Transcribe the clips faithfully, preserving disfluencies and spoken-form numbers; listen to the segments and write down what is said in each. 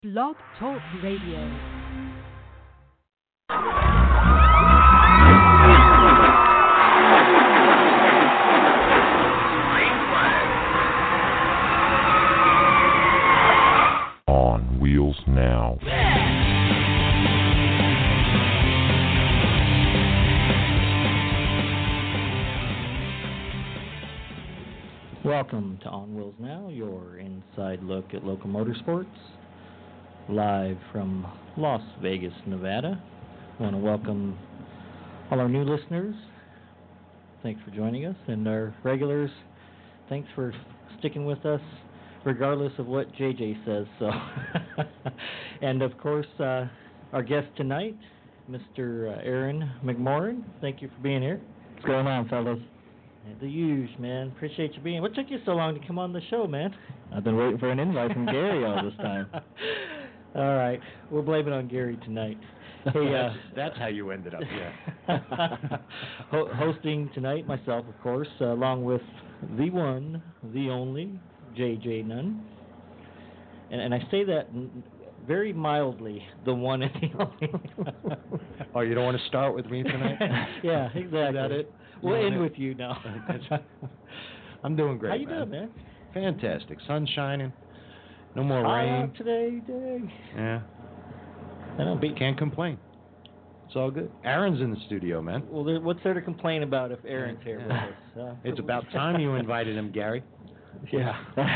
Blog Talk Radio. On Wheels Now. Welcome to On Wheels Now, your inside look at local motorsports, live from Las Vegas, Nevada. I want to welcome all our new listeners. Thanks for joining us, and our regulars, thanks for sticking with us, regardless of what J J says. So, and of course, uh, our guest tonight, Mister Aaron McMorran. Thank you for being here. What's going on, fellas? The huge, man. Appreciate you being here. What took you so long to come on the show, man? I've been waiting for an invite from Gary all this time. All right. We'll blame it on Gary tonight. Hey, uh, that's how you ended up here. Ho- hosting tonight, myself, of course, uh, along with the one, the only, J J Nunn. And, and I say that n- very mildly, the one and the only. Oh, you don't want to start with me tonight? Yeah, exactly. Is that it? We'll end with you now. I'm doing great, How you man. doing, man? Fantastic. Sun shining. No more Hot rain. out today, day. Yeah. I don't be. Can't complain. It's all good. Aaron's in the studio, man. Well, there, what's there to complain about if Aaron's here with Yeah. us? Uh, It's about time you invited him, Gary. Yeah.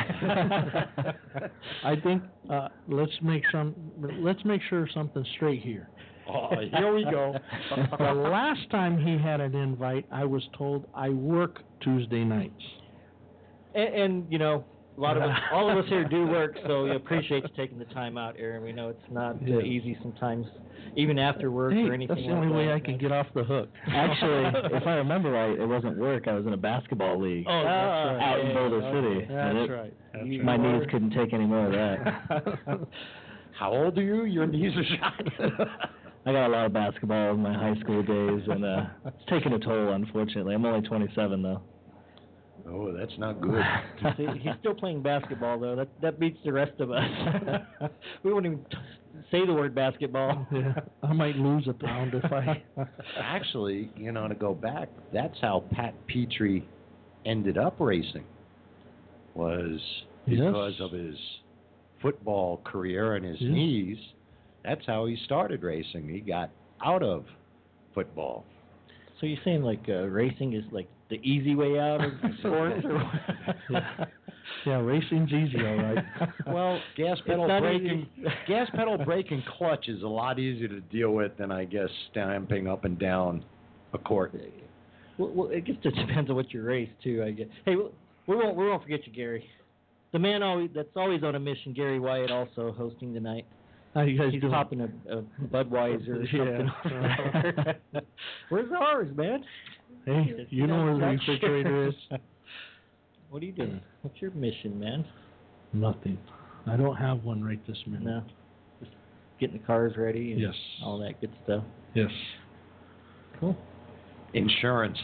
I think uh, let's make some. Let's make sure something's straight here. Oh, here we go. The last time he had an invite, I was told I work Tuesday nights. And, and you know, a lot of us, all of us here do work, so we appreciate you taking the time out, Aaron. We know it's not uh, Yeah. easy sometimes, even after work Hey, or anything. that's the like only way that, I could man. get off the hook. Actually, if I remember right, it wasn't work. I was in a basketball league Oh, that's right. out in Yeah, Boulder yeah, City. That's and it- right. That's You My were- knees couldn't take any more of that. How old are you? Your knees are shot. I got a lot of basketball in my high school days, and uh, it's taken a toll, unfortunately. I'm only twenty-seven, though. Oh, that's not good. See, he's still playing basketball, though. That that beats the rest of us. We wouldn't even t- say the word basketball. Yeah, I might lose a pound if I. Actually, you know, to go back, that's how Pat Petrie ended up racing, was because Yes. of his football career and his Yeah. knees. That's how he started racing. He got out of football. So you're saying like uh, racing is like the easy way out of sports, or what? Yeah. Yeah, racing's easy, all right. Well, gas It's pedal not brake easy. and gas pedal brake and clutch is a lot easier to deal with than I guess stamping up and down a court. Well, well, it just depends on what you race too, I guess. Hey, we we won't we won't forget you, Gary. The man always that's always on a mission. Gary Wyatt also hosting tonight. How you guys He's doing? popping a, a Budweiser or Yeah. something. Where's ours, man? Hey, you know where the Not refrigerator is? sure. What are you doing? What's your mission, man? Nothing. I don't have one right this minute. No, just getting the cars ready and Yes. all that good stuff. Yes. Cool. Insurance.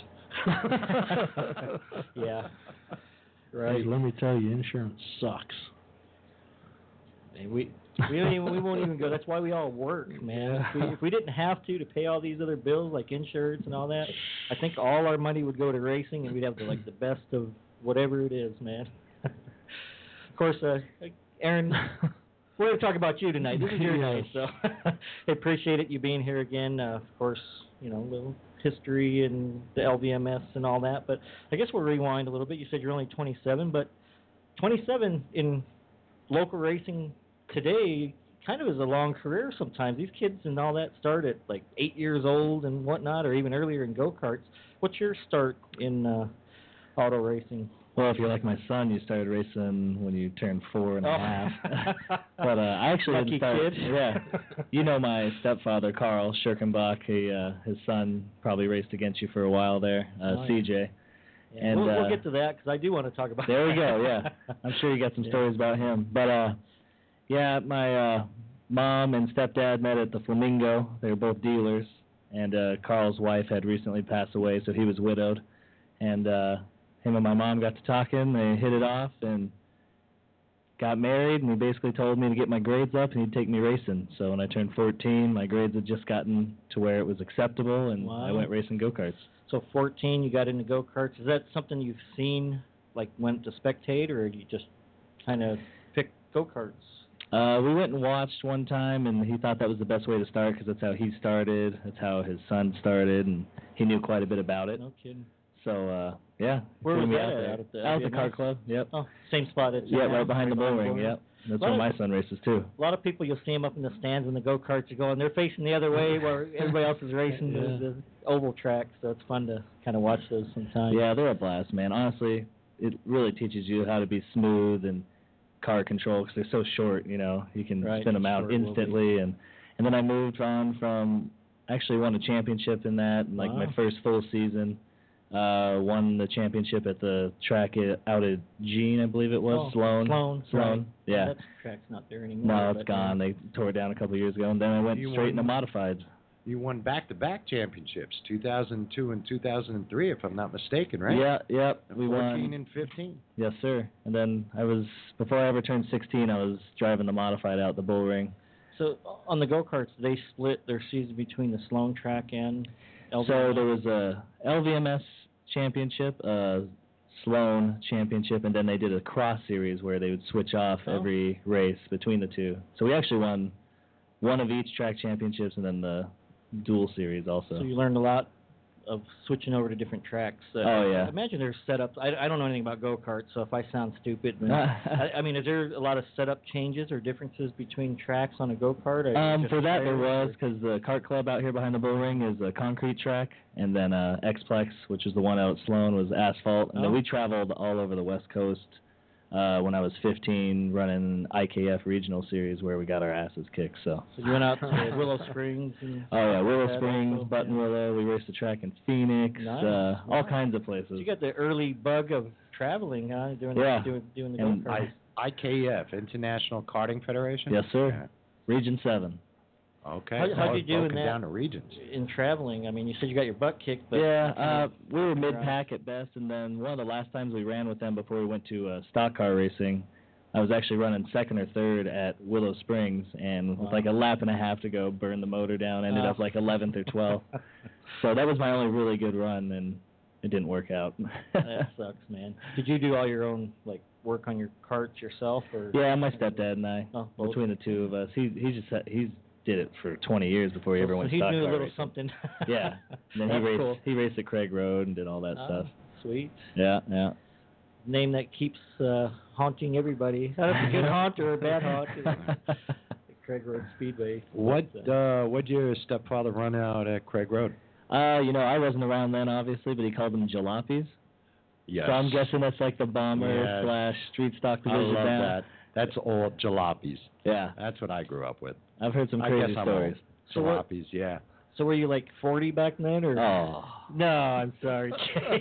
Yeah. Hey, Right. let me tell you, insurance sucks. And we we don't even we won't even go. That's why we all work, man. If we, if we didn't have to to pay all these other bills like insurance and all that, I think all our money would go to racing, and we'd have the, like the best of whatever it is, man. Of course, uh, Aaron, we're going to talk about you tonight. This is your night, so I appreciate it you being here again. Uh, of course, you know, a little history and the L V M S and all that. But I guess we'll rewind a little bit. You said you're only twenty-seven, but twenty-seven in local racing today kind of is a long career sometimes. These kids and all that start at like eight years old and whatnot, or even earlier in go-karts. What's your start in uh, auto racing? Well, if you're like my son, you started racing when you turned four and a Oh. half. But uh, I actually Lucky didn't start. kid. Yeah, you know my stepfather, Carl Schirkenbach. He, uh, his son probably raced against you for a while there, uh, Oh, yeah. C J. Yeah, And, we'll, we'll uh, get to that because I do want to talk about There we go. Yeah, I'm sure you got some Yeah. stories about him. But uh, yeah, my uh, mom and stepdad met at the Flamingo. They were both dealers, and uh, Carl's wife had recently passed away, so he was widowed. And uh, him and my mom got to talking. They hit it off, and got married, and he basically told me to get my grades up, and he'd take me racing. So when I turned fourteen, my grades had just gotten to where it was acceptable, and Wow. I went racing go-karts. So fourteen, you got into go-karts. Is that something you've seen, like, went to spectate, or you just kind of pick go-karts? Uh, we went and watched one time, and he thought that was the best way to start because that's how he started. That's how his son started, and he knew quite a bit about it. No kidding. So, uh, yeah. Where threw was me that out at? there. Out at the Out at the car Vietnam? club, yep. Oh, same spot as Yeah, right behind the bull ring, yep. That's Lot where of- my son races, too. A lot of people, you'll see them up in the stands when the go-karts are going. They're facing the other way where everybody else is racing Yeah. the, the oval track, so it's fun to kind of watch those sometimes. Yeah, they're a blast, man. Honestly, it really teaches you how to be smooth and car control because they're so short, you know. You can Right, spin them out short will be. instantly. And, and then I moved on from, actually won a championship in that, in, like Wow. my first full season. Uh, won the championship at the track at, out at Jean, I believe it was, Oh, Sloan. Sloan, Sloan, right. yeah. That track's not there anymore. No, it's but, gone. yeah. They tore it down a couple of years ago, and then I went You straight into won- modified. You won back-to-back championships, two thousand two and two thousand three, if I'm not mistaken, right? Yeah, yep. We fourteen won. and fifteen. Yes, sir. And then I was, before I ever turned sixteen, I was driving the modified out the bull ring. So on the go-karts, they split their season between the Sloan track and L V M S? So there was a L V M S championship, a Sloan championship, and then they did a cross series where they would switch off Oh. every race between the two. So we actually won one of each track championships and then the dual series also. So you learned a lot of switching over to different tracks. Uh, Oh, yeah. I imagine there's setups. I, I don't know anything about go-karts, so if I sound stupid, then, I, I mean, is there a lot of setup changes or differences between tracks on a go-kart? or Um, just for that there players, was, because the kart club out here behind the bull ring is a concrete track, and then uh, X-Plex, which is the one out at Sloan, was asphalt. And Oh. then we traveled all over the West Coast uh, when I was fifteen, running I K F regional series where we got our asses kicked. So. So you went out to Willow Springs and Oh yeah, Willow that Springs, also, Button yeah. Willow. We raced the track in Phoenix, Nice, uh, all nice. kinds of So places. you got the early bug of traveling, huh? Doing Yeah. the, doing, doing the And go-karts. I I K F, International Karting Federation? Yes, sir. Region seven. Okay. How- how'd So you it's do in broken that? down to regions. In traveling, I mean, you said you got your butt kicked, but yeah, you uh, know, we were you're mid-pack at best, and then one of the last times we ran with them before we went to uh, stock car racing, I was actually running second or third at Willow Springs, and with Wow. like a lap and a half to go, burned the motor down, ended Oh. up like eleventh or twelfth. So that was my only really good run, and it didn't work out. That sucks, man. Did you do all your own like work on your carts yourself, or? Yeah, my stepdad and I, Oh, both. between the two of us, he he just had, he's did it for twenty years before he ever So went he stock knew a car little racing. something. Yeah, and then That's he raced cool. he raced at Craig Road and did all that Ah, stuff. Sweet. Yeah, yeah. Name that keeps uh, haunting everybody. That's a good haunt or a bad haunt. The Craig Road Speedway. What But, uh, uh what'd your stepfather run out at Craig Road? Uh, you know, I wasn't around then, obviously, but he called them jalopies. Yes. So I'm guessing that's like the bomber Yes. slash street stock I division love down. that. That's all jalopies. Yeah, That's what I grew up with. I've heard some I crazy guess I'm stories. So what- Jalopies, yeah. so were you like forty back then, or? Oh. No, I'm sorry.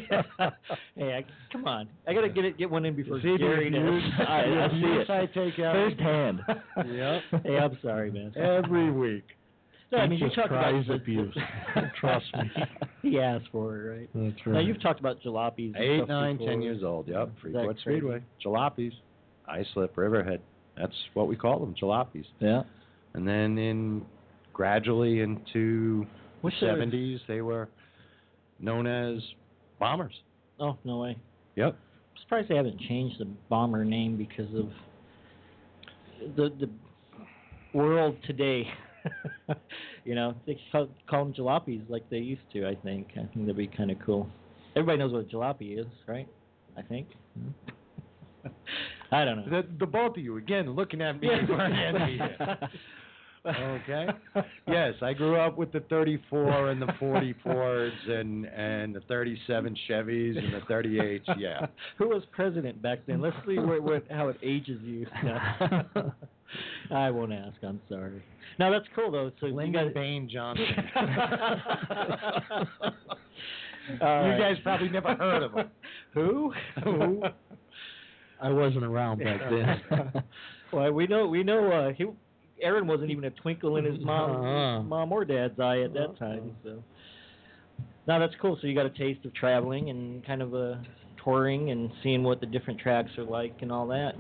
Hey, I, come on. I gotta get it, get one in before See, Gary the does. abuse- I- I the see abuse it. I take out Firsthand. Yep. Hey, I'm sorry, man. Every week. No, I He mean, you just talked about cries abuse. Trust me. He asked for it, right? That's Now you've talked about jalopies. and Eight, stuff nine, before. ten years old. Yep. Is that Freeport crazy? Speedway. Jalopies. Islip, Riverhead. That's what we call them, jalopies. Yeah. And then in gradually into the What's the- seventies, they were known as bombers. Oh, no way. Yep. I'm surprised they haven't changed the bomber name because of the the world today. You know, they call, call them jalopies like they used to. I think. I think that'd be kind of cool. Everybody knows what a jalopy is, right? I think. I don't know. The, the both of you, again, looking at me. weren't envy here. Okay. Yes, I grew up with the thirty-four and the forty Fords and and the thirty-seven Chevys and the thirty-eights. Yeah. Who was president back then? Let's see what, what how it ages you. No. I won't ask. I'm sorry. No, that's cool though. So you Lyndon got Bain Johnson. All You right. guys probably never heard of him. Who? Who? I wasn't around back then. Well, we know we know uh, he Aaron wasn't even a twinkle in his mom Uh-uh. mom or dad's eye at that time. So now that's cool. So you got a taste of traveling and kind of uh, touring and seeing what the different tracks are like and all that.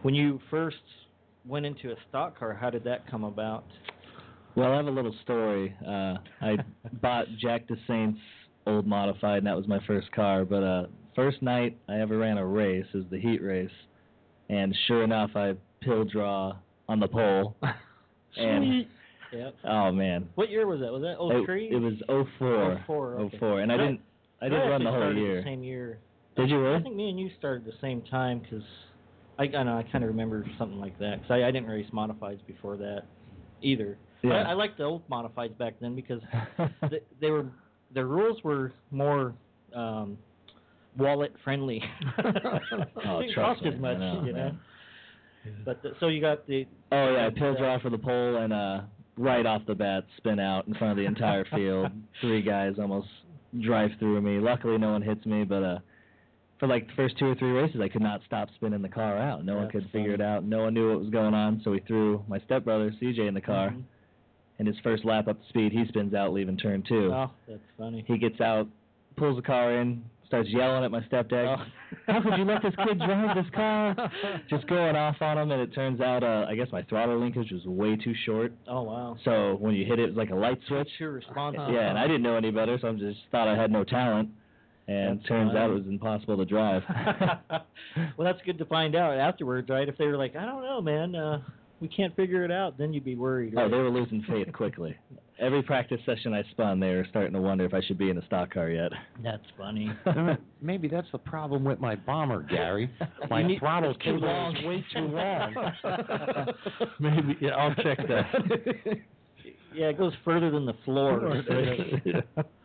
When you first went into a stock car, how did that come about? Well, I have a little story. Uh, I bought Jack DeSaint's old modified, and that was my first car. But uh, first night I ever ran a race is the heat race, and sure enough, I pill draw on the pole. and Yep. oh man, What year was that? Was that oh three? It, it was oh four. oh four. oh Okay. four, and I didn't. I didn't run the whole started year. The same year. Did you really? I think me and you started the same time because I, I know I kind of remember something like that because I, I didn't race modifieds before that either. Yeah. I, I liked the old modifieds back then because they, they were the rules were more um, wallet friendly. Oh, Didn't trust cost me, as much, I know, you know. man. But the, so you got the Oh yeah, I uh, pill draw for the pole and uh right off the bat spin out in front of the entire field. Three guys almost drive through me. Luckily no one hits me, but uh for like the first two or three races I could not stop spinning the car out. No one That's could figure it funny. out. No one knew what was going on, so we threw my stepbrother C J in the car. Mhm. And his first lap up to speed, he spins out leaving turn two. Oh, that's funny. He gets out, pulls the car in, starts yelling at my stepdad. Oh. How could you let this kid drive this car? Just going off on him, and it turns out, uh, I guess my throttle linkage was way too short. Oh wow. So when you hit it, it was like a light switch. What's your response? Yeah, and I didn't know any better, so I just thought I had no talent. And That's turns out it funny. was impossible to drive. Well, that's good to find out afterwards, right? If they were like, I don't know, man, uh, we can't figure it out, then you'd be worried. Oh, Right? they were losing faith quickly. Every practice session I spun, they were starting to wonder if I should be in a stock car yet. That's funny. Maybe that's the problem with my bomber, Gary. My You need- throttle it's too cable long. is way too long. Maybe, yeah, I'll check that. Yeah, it goes further than the floor. Yeah.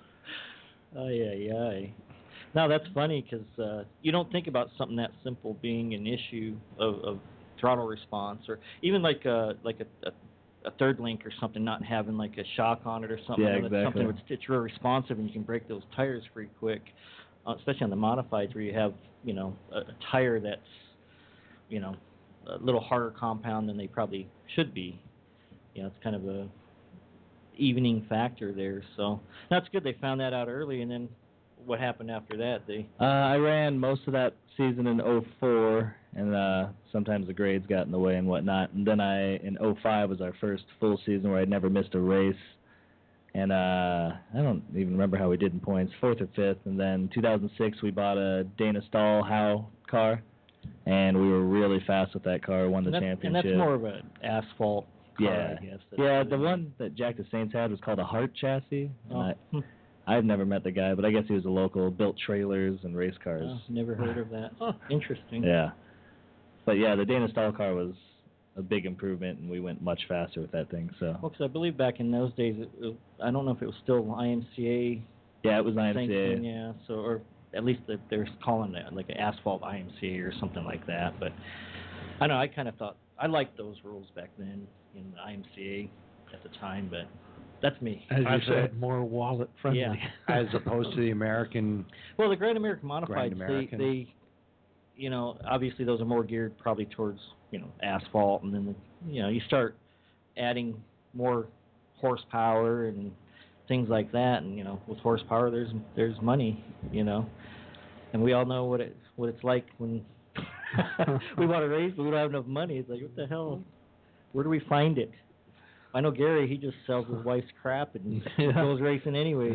Oh yeah, yeah. No, that's funny because uh, you don't think about something that simple being an issue of, of throttle response, or even like a like a, a, a third link or something not having like a shock on it or something. Yeah, That's exactly. Something that's it's real responsive and you can break those tires pretty quick, uh, especially on the modifieds where you have you know a, a tire that's you know a little harder compound than they probably should be. You know, it's kind of a evening factor there. So that's good. They found that out early, and then what happened after that? They Uh, I ran most of that season in oh four, and uh, sometimes the grades got in the way and whatnot. And then I, in oh five, was our first full season where I'd never missed a race. And uh, I don't even remember how we did in points, fourth or fifth. And then two thousand six, we bought a Dana Stahl Howe car, and we were really fast with that car, won the and that's, championship. And that's more of an asphalt car, Yeah. I guess. That's Yeah, really- the one that Jack DeSaint's had was called a Hart chassis. And Oh, I, hmm. I've never met the guy, but I guess he was a local, built trailers and race cars. Oh, never heard of that. Oh, interesting. Yeah. But yeah, the Dana Stahl car was a big improvement, and we went much faster with that thing. So Well, 'cause I believe back in those days, it, it, I don't know if it was still I M C A yeah, it was I M C A. sanctioned, yeah. So, or at least that they're calling it like an asphalt I M C A or something like that. But I don't know. I kind of thought I liked those rules back then in the I M C A at the time, but that's me. As you I've said, more wallet friendly. Yeah. As opposed to the American. Well, the Grand American Modifieds, Grand American. they, they, you know, obviously those are more geared probably towards, you know, asphalt, and then, the, you know, you start adding more horsepower and things like that, and, you know, with horsepower, there's there's money, you know, and we all know what it what it's like when we want to race, but we don't have enough money. It's like, what the hell? Where do we find it? I know Gary, he just sells his wife's crap and Yeah. goes racing anyways.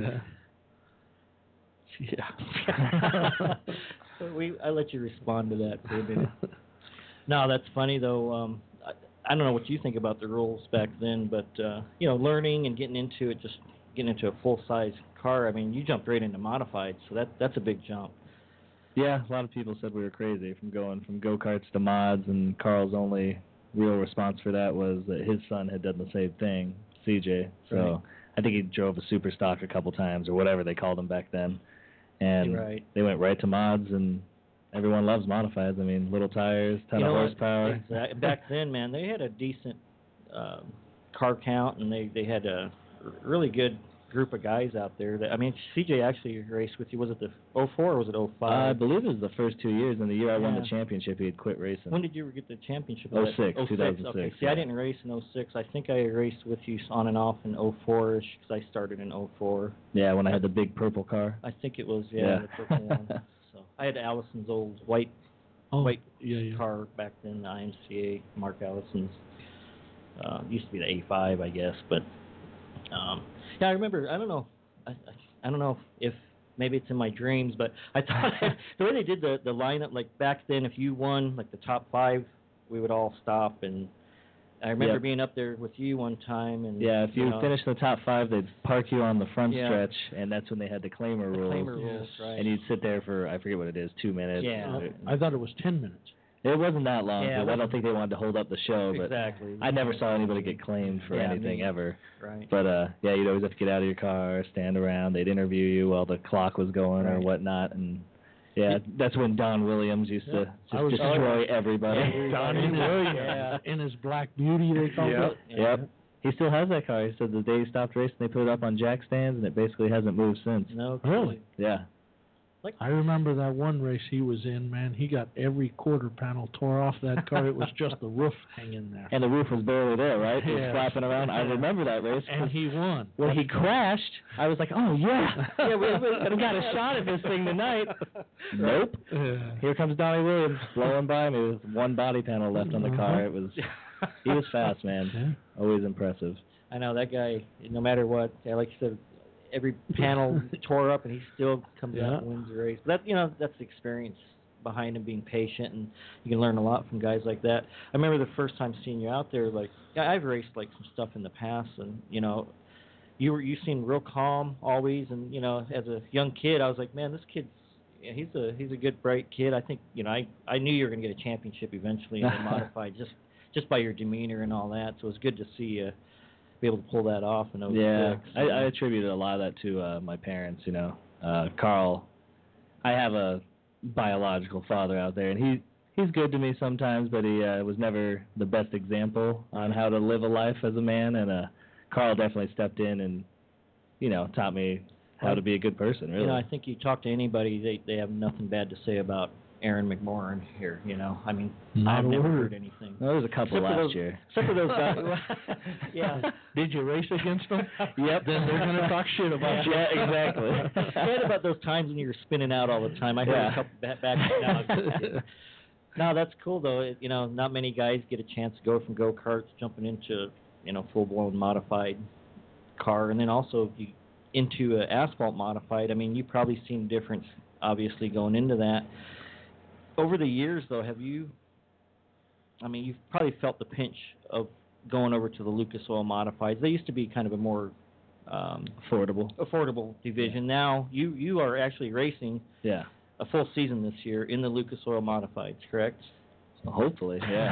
Yeah. Yeah. So we, I let you respond to that for a minute. No, that's funny though. Um, I, I don't know what you think about the rules back then, but uh, you know, learning and getting into it, just getting into a full size car. I mean, you jumped right into modified, so that that's a big jump. Yeah, a lot of people said we were crazy from going from go-karts to mods, and Carl's only real response for that was that his son had done the same thing, C J. So Right. I think he drove a super stock a couple times, or whatever they called them back then. And You're right. they went right to mods, and everyone loves modifieds. I mean, little tires, ton You of know what? horsepower. Exact- Back then, man, they had a decent um, car count, and they they had a r- really good group of guys out there. That I mean, C J actually raced with you. Was it the oh four or was it oh Uh, I five? believe it was the first two years, and the year I won Yeah. the championship, he had quit racing. When did you get the championship? oh of that? six, oh two thousand six. Okay, see, yeah. I didn't race in oh six. I think I raced with you on and off in oh four-ish because I started in oh four. Yeah, when I had the big purple car. I think it was, yeah, Yeah. the purple one. So I had Allison's old white Oh, white yeah, yeah. car back then, the I M C A, Mark Allison's. Uh, used to be the A five, I guess, but um, yeah, I remember. I don't know. I, I, I don't know if maybe it's in my dreams, but I thought the way they did the the lineup, like back then, if you won like the top five, we would all stop, and I remember Yep. being up there with you one time, and Yeah, if you, know, finished in the top five, they'd park you on the front Yeah. stretch, and that's when they had the claimer the rules. claimer rules, right? And you'd sit there for, I forget what it is, two minutes. Yeah. Or- I thought it was ten minutes. It wasn't that long, Yeah, it because I don't wasn't- think they wanted to hold up the show, but exactly. I never saw anybody get claimed for Yeah, anything me- ever. Right. But uh, yeah, you'd always have to get out of your car, stand around. They'd interview you while the clock was going or Right. whatnot, and yeah, that's when Don Williams used Yeah. to I just was- destroy everybody. Yeah, Donnie Williams. Yeah. In his Black Beauty, they called Yep. it. Yep. He still has that car. He said the day he stopped racing, they put it up on jack stands, and it basically hasn't moved since. No. Really? Yeah. I remember that one race he was in, man. He got every quarter panel tore off that car. It was just the roof hanging there. And the roof was barely there, right? It was Yeah. flapping around. I remember that race. And he won. When he crashed, I was like, oh, yeah. Yeah, we- we- I've got a shot at this thing tonight. Nope. Yeah. Here comes Donnie Williams blowing by me with one body panel left on the car. It was, he was fast, man. Yeah. Always impressive. I know that guy. No matter what, yeah, like you said, every panel tore up, and he still comes Yeah. out and wins the race. But that, you know, that's the experience behind him, being patient, and you can learn a lot from guys like that. I remember the first time seeing you out there. Like, yeah, I've raced like some stuff in the past, and you know, you were you seemed real calm always, and you know, as a young kid, I was like, man, this kid's. Yeah, he's a he's a good bright kid. I think you know I I knew you were going to get a championship eventually in the modified just just by your demeanor and all that. So it was good to see you be able to pull that off in oh six. Yeah, I, I attributed a lot of that to uh, my parents. You know, uh, Carl. I have a biological father out there, and he he's good to me sometimes, but he uh, was never the best example on how to live a life as a man. And uh, Carl definitely stepped in and you know taught me how to be a good person. Really. You know, I think you talk to anybody, they they have nothing bad to say about Aaron McMorrin here. You know, I mean, Not I've a never word. heard anything. Well, there was a couple Except for last those- year. Except for those guys. Yeah. Did you race against them? Yep. Then they're going to talk shit about you. Yeah, exactly. Forget about those times when you were spinning out all the time. I heard Yeah. a couple back, back now. No, that's cool though. It, you know, not many guys get a chance to go from go karts jumping into you know full blown modified car, and then also you into a asphalt modified. I mean, you've probably seen difference obviously going into that. Over the years though, have you? I mean, you've probably felt the pinch of going over to the Lucas Oil modifieds. They used to be kind of a more um, Affordable. affordable division. Now you you are actually racing Yeah. a full season this year in the Lucas Oil Modifieds, correct? Hopefully, yeah.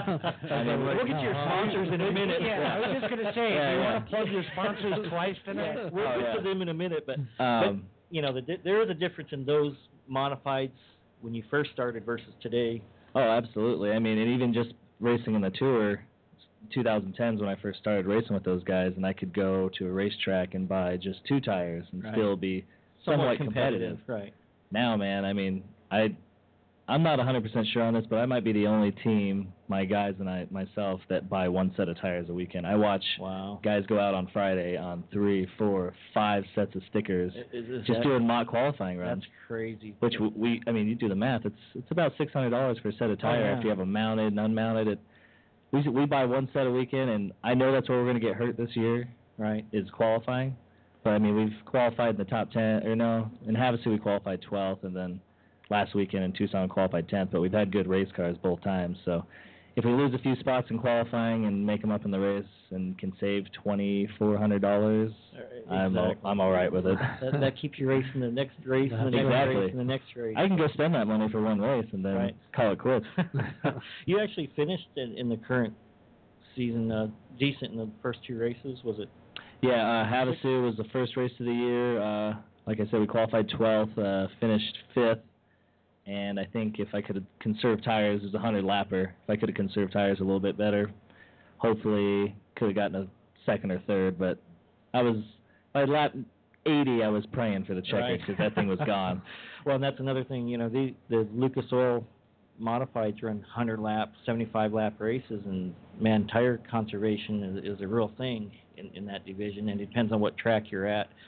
I mean, we'll get your sponsors in a minute. Yeah, I was just gonna say, Yeah, if you yeah. want to plug your sponsors twice tonight. Yeah, we'll Oh, get yeah. to them in a minute, but, Um, but you know, the, di- there is a difference in those modifieds when you first started versus today. oh, absolutely. I mean, and even just racing in the tour, twenty tens when I first started racing with those guys, and I could go to a racetrack and buy just two tires and Right. still be somewhat competitive. right? Now, man, I mean, I, I'm not one hundred percent sure on this, but I might be the only team, my guys and I myself, that buy one set of tires a weekend. I watch Wow. guys go out on Friday on three, four, five sets of stickers, Is, is just that, doing mock qualifying runs. That's crazy. Which w- we, I mean, you do the math. It's it's about six hundred dollars for a set of tire yeah. if you have them mounted and unmounted. It, we we buy one set a weekend, and I know that's where we're going to get hurt this year. Right. Is qualifying, but I mean we've qualified in the top ten, or no, in Havasu we qualified twelfth, and then last weekend in Tucson we qualified tenth. But we've had good race cars both times, so if we lose a few spots in qualifying and make them up in the race and can save twenty four hundred dollars, I'm all, Exactly. I'm all right with it. That, that keeps you racing the next race and the next Exactly. race and the next race. I can go spend that money for one race and then Right. call it quits. You actually finished in, in the current season uh, decent in the first two races, was it? Yeah, uh, Havasu was the first race of the year. Uh, like I said, we qualified twelfth, uh, finished fifth, and I think if I could have conserved tires, it was a hundred lapper. If I could have conserved tires a little bit better, hopefully could have gotten a second or third. But I was by lap eighty, I was praying for the checkers Right. because that thing was gone. Well, and that's another thing. You know, the the Lucas Oil modifieds run one hundred lap, seventy-five lap races, and man, tire conservation is, is a real thing in, in that division, and it depends on what track you're at.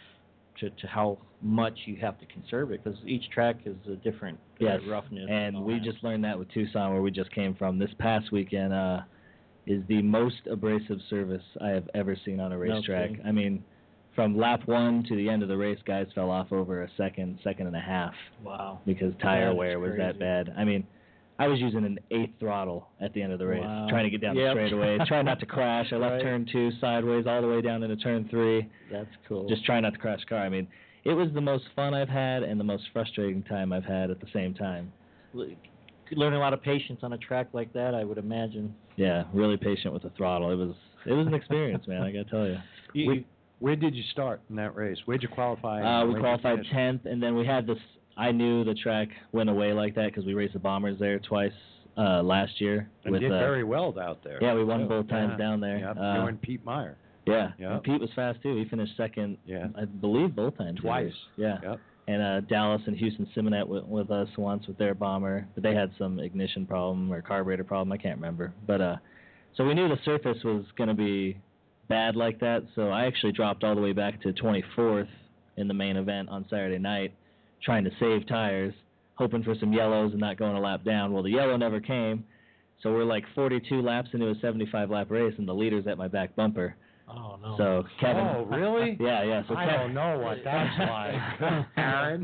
to, to how much you have to conserve it, because each track is a different uh, Yes, roughness. and all we that. just learned that with Tucson, where we just came from. This past weekend uh, is the most abrasive surface I have ever seen on a racetrack. kidding. I mean, from lap one to the end of the race, guys fell off over a second, second and a half Wow. because tire That is wear was that crazy. bad. I mean, I was using an eighth throttle at the end of the race, Wow. trying to get down Yep. the straightaway, trying not to crash. I left Right. turn two sideways all the way down into turn three, That's cool. just trying not to crash the car. I mean, it was the most fun I've had and the most frustrating time I've had at the same time. Could learn a lot of patience on a track like that, I would imagine. Yeah, really patient with the throttle. It was it was an experience, man. I gotta tell you. You, Where, you- where did you start in that race? Where'd you qualify? Uh, we Where'd you qualified finish? tenth, and then we had this. I knew the track went away like that because we raced the Bombers there twice uh, last year. And with, did uh, very well out there. yeah, we won too. both times Yeah. down there. Yep. Uh, you and Pete Meyer. Yeah, Yeah. and Pete was fast too. He finished second, Yeah. I believe, both times. he Twice. raced. Yeah. Yep. And uh, Dallas and Houston Simonet went with us once with their Bomber, but they had some ignition problem or carburetor problem. I can't remember. But uh, so we knew the surface was going to be bad like that. So I actually dropped all the way back to twenty-fourth in the main event on Saturday night, trying to save tires, hoping for some yellows and not going a lap down. Well, the yellow never came. So we're like forty-two laps into a seventy-five lap race, and the leader's at my back bumper. Oh no. So Kevin. Oh, really? Yeah, yeah. So I Kev- don't know what that's like, Aaron.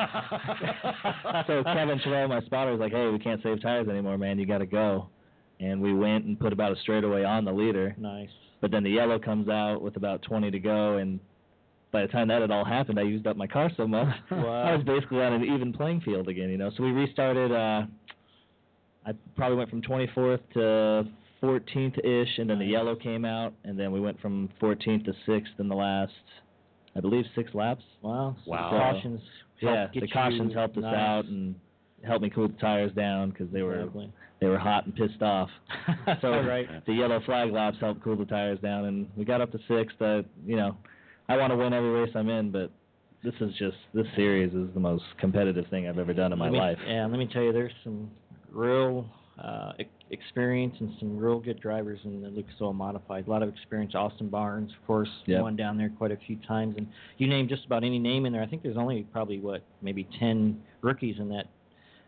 so Kevin Terrell, my spotter, was like, "Hey, we can't save tires anymore, man. You got to go." And we went and put about a straightaway on the leader. nice. But then the yellow comes out with about twenty to go, and by the time that had all happened, I used up my car so much. Wow. I was basically on an even playing field again, you know. So we restarted. Uh, I probably went from twenty-fourth to fourteenth-ish, and then the Nice. yellow came out, and then we went from fourteenth to sixth in the last, I believe, six laps. Wow. So Wow. the cautions. help Yeah, get the cautions you helped us nice. out and helped me cool the tires down because they were Exactly. they were hot and pissed off. So Right. the yellow flag laps helped cool the tires down, and we got up to sixth. Uh, you know, I want to win every race I'm in, but this is just this series is the most competitive thing I've ever done in my Let me- life. Yeah, let me tell you, there's some real uh, e- experience and some real good drivers in the Lucas Oil Modified. A lot of experience. Austin Barnes, of course, Yep. won down there quite a few times. And you name just about any name in there. I think there's only probably, what, maybe ten rookies in that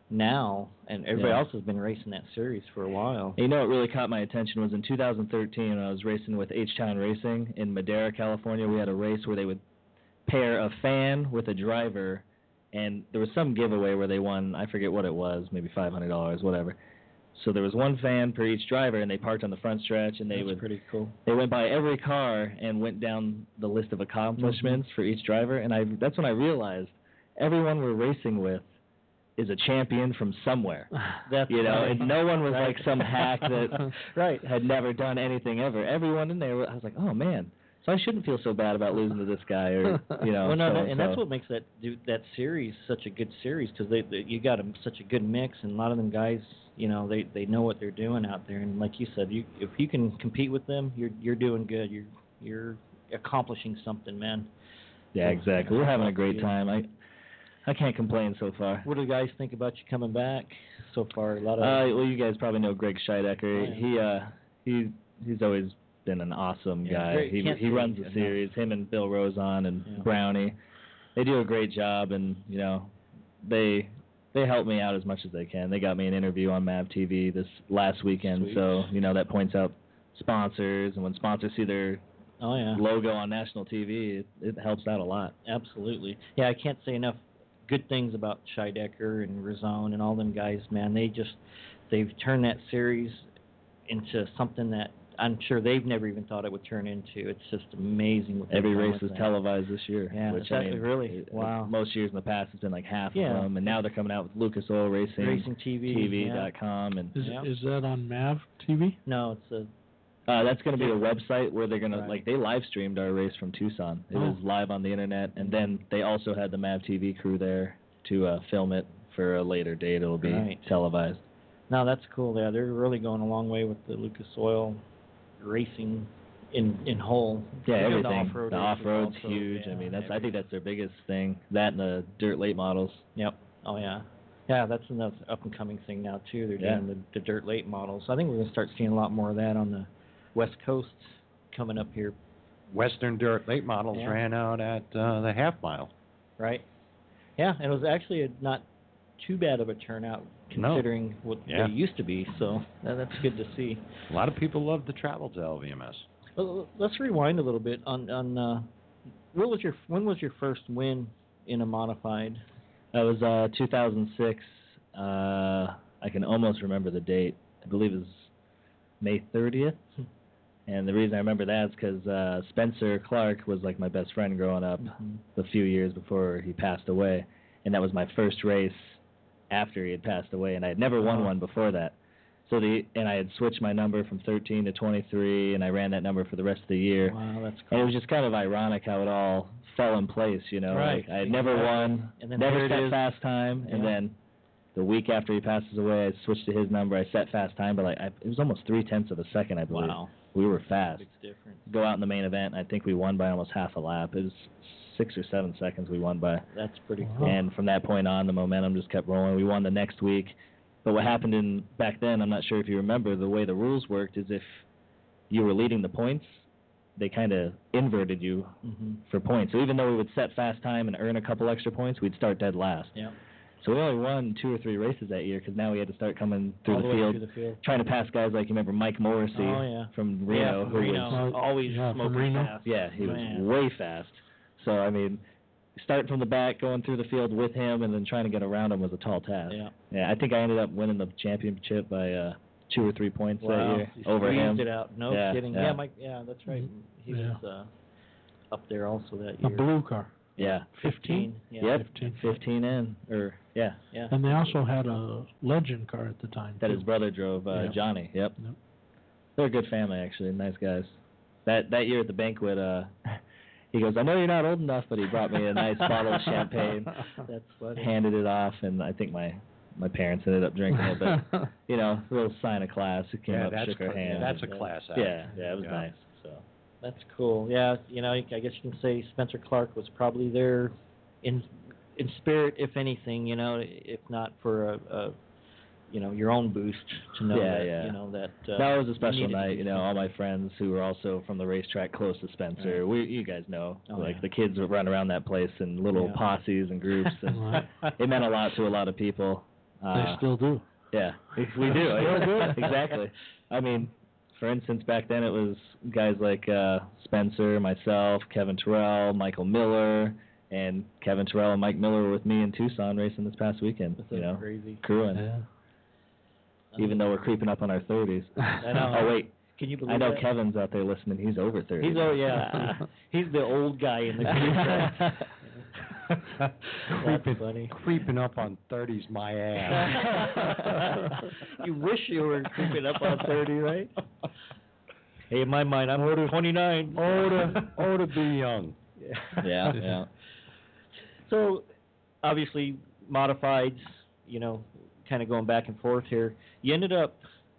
now, and everybody Yeah. else has been racing that series for a while. You know what really caught my attention was in two thousand thirteen when I was racing with H-Town Racing in Madera, California. We had a race where they would pair a fan with a driver, and there was some giveaway where they won, I forget what it was, maybe five hundred dollars, whatever. So there was one fan per each driver, and they parked on the front stretch, and they That's would pretty cool. they went by every car and went down the list of accomplishments for each driver, and I that's when I realized everyone we're racing with is a champion from somewhere. That's You know, right. and no one was Right. like some hack that Right. had never done anything ever. Everyone in there, I was like, oh man, so I shouldn't feel so bad about losing to this guy, or you know. well, no, so, that, and that's so. what makes that do, that series such a good series, because they, they you got a, such a good mix, and a lot of them guys, you know, they they know what they're doing out there, and like you said, you if you can compete with them, you're you're doing good. You're you're accomplishing something, man. Yeah, exactly. We're having a great Yeah. time. I I can't complain so far. What do the guys think about you coming back so far? A lot of Uh, well, you guys probably know Greg Scheidecker. Oh, yeah. He uh he he's always been an awesome Yeah, guy. great. He Can't he say runs the enough. series. Him and Bill Rozon and Yeah. Brownie, they do a great job, and you know, they they help me out as much as they can. They got me an interview on M A V T V this last weekend, Sweet. so you know that points out sponsors, and when sponsors see their oh yeah, logo on national T V, it, it helps out a lot. absolutely. Yeah, I can't say enough good things about Scheidecker and Razone and all them guys, man. They just they've turned that series into something that I'm sure they've never even thought it would turn into. It's just amazing what they've Every done race with is that. televised this year. Yeah, which is I that mean, really? it- Wow. Most years in the past, it's been like half Yeah. of them, and now they're coming out with Lucas Oil Racing, Racing T V. T V yeah. dot com, and Is Yeah. is that on M A V T V? No, it's a uh, that's going to be a website where they're going to Right. like they live streamed our race from Tucson. It Oh. was live on the internet, and then they also had the M A V T V crew there to uh, film it for a later date. It'll be Right. televised. no, that's cool. Yeah, they're really going a long way with the Lucas Oil racing in in whole. Yeah, Even everything. The off-road The races off-road's also, huge. I yeah, mean, that's I think everything. that's their biggest thing. That and the dirt late models. Yep. Oh yeah. Yeah, that's another up and coming thing now too. They're Yeah. doing the, the dirt late models. I think we're gonna start seeing a lot more of that on the West Coast coming up here Western Dirt late models Yeah. ran out at uh, the half mile. Right. Yeah, and it was actually a, not too bad of a turnout No. considering what Yeah. they used to be. So that, that's good to see. A lot of people love to travel to L V M S. Well, let's rewind a little bit on on uh, what was your when was your first win in a modified? That was uh, two thousand six. Uh, I can almost remember the date. I believe it was May thirtieth. And the reason I remember that is because uh, Spencer Clark was like my best friend growing up Mm-hmm. a few years before he passed away. And that was my first race after he had passed away. And I had never won Oh. one before that. So the and I had switched my number from thirteen to twenty-three, and I ran that number for the rest of the year. Wow, that's And cool. it was just kind of ironic how it all fell in place, you know. Right. Like I had never Exactly. won, And then never here it set is. fast time, and Yeah. then the week after he passes away, I switched to his number. I set fast time, but like I, it was almost three tenths of a second, I believe. Wow, We were fast. big difference. Go out in the main event, and I think we won by almost half a lap. It was six or seven seconds we won by. That's pretty Wow. cool. And from that point on, the momentum just kept rolling. We won the next week. But what happened in back then, I'm not sure if you remember, the way the rules worked is if you were leading the points, they kind of inverted you Mm-hmm. for points. So even though we would set fast time and earn a couple extra points, we'd start dead last. Yeah. So we only won two or three races that year because now we had to start coming through All the, the way field, through the field. trying to pass guys like you remember Mike Morrissey Oh, yeah. from Reno, yeah, who Reno. was always yeah, from smoking Reno. fast. yeah, he was Man. way fast. So I mean, starting from the back, going through the field with him, and then trying to get around him was a tall task. Yeah. Yeah, I think I ended up winning the championship by uh, two or three points Wow. that year You over squeezed him. it out. No Yeah, kidding. yeah. Yeah, Mike. Yeah, that's right. He Yeah. was uh, up there also that A year. blue car. Yeah. Fifteen. Yeah. Yep. fifteen. Fifteen in, or yeah, Yeah. And they also had a legend car at the time. that too. his brother drove, uh, Yeah. Johnny. Yep. Yep. They're a good family, actually. Nice guys. That that year at the banquet, uh, he goes, "I know you're not old enough," but he brought me a nice bottle of champagne, That's funny. handed it off, and I think my my parents ended up drinking it. But you know, real sign of class. He came Yeah, up, that's shook our cl- hand. that's a Yeah. class act. yeah, yeah, it was Yeah. nice. So That's cool. Yeah, you know, I guess you can say Spencer Clark was probably there in in spirit, if anything. You know, if not for a, a you know your own boost to know Yeah, that yeah. you know that. Uh, that was a you special needed to night. do You know, all my friends who were also from the racetrack close to Spencer. We, you guys know, Oh, like yeah. the kids would run around that place in little Yeah. posses and groups, and Right. it meant a lot to a lot of people. They Uh, still do. Yeah, we do. Still do. Exactly. I mean, for instance, back then it was guys like uh, Spencer, myself, Kevin Terrell, Michael Miller, and Kevin Terrell and Mike Miller were with me in Tucson racing this past weekend. That's you know, crazy. crewing, Yeah. even though we're creeping up on our thirties. I know. Oh wait, Can you believe I know that? Kevin's out there listening. He's over thirty. He's oh yeah, he's the old guy in the group. That's creeping, funny. creeping up on thirties, my ass. You wish you were creeping up on thirty, right? Hey, in my mind, I'm twenty-nine. Oh, to, oh, to be young. Yeah, yeah. So, obviously, modifieds, you know, kind of going back and forth here. You ended up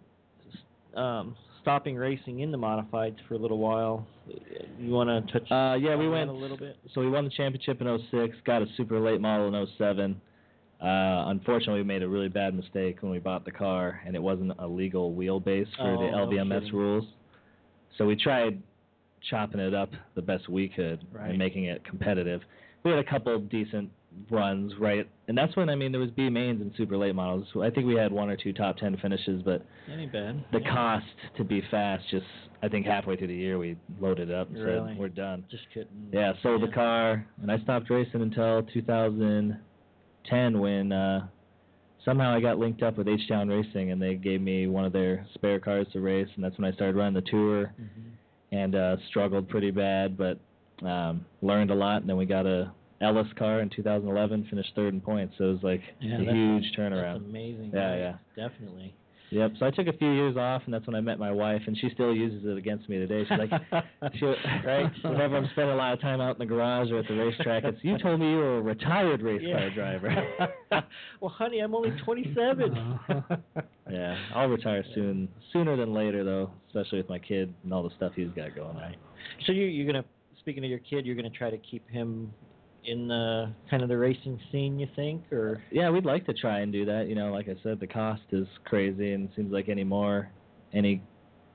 um, stopping racing in the modifieds for a little while. You want to touch Uh, yeah, we on that went a little bit? So we won the championship in oh six, got a super late model in oh seven. Uh, unfortunately, we made a really bad mistake when we bought the car, and it wasn't a legal wheelbase for Oh, the no L V M S kidding. rules. So we tried chopping it up the best we could Right. and making it competitive. We had a couple of decent runs, right? And that's when, I mean, there was B mains and super late models. I think we had one or two top ten finishes, but Any bad? the Yeah. cost to be fast, just I think halfway through the year we loaded up and Really? said, we're done. Just couldn't. Yeah, sold Yeah. the car, and I stopped racing until two thousand ten when uh, somehow I got linked up with H-Town Racing, and they gave me one of their spare cars to race, and that's when I started running the tour, Mhm. and uh, struggled pretty bad, but um, learned a lot, and then we got a Ellis car in two thousand eleven, finished third in points, so it was like Yeah, a that's- huge That's turnaround. amazing. Yeah, right? yeah. Definitely. Yep. So I took a few years off, and that's when I met my wife, and she still uses it against me today. She's like, she, right? Whenever I'm spending a lot of time out in the garage or at the racetrack, it's you told me you were a retired race Yeah. car driver. Well, honey, I'm only twenty-seven. Uh-huh. Yeah, I'll retire soon, sooner than later though, especially with my kid and all the stuff he's got going on. So you, you're gonna, speaking of your kid, you're gonna try to keep him in the kind of the racing scene, you think, or? Yeah, we'd like to try and do that. You know, like I said, the cost is crazy, and it seems like any more, any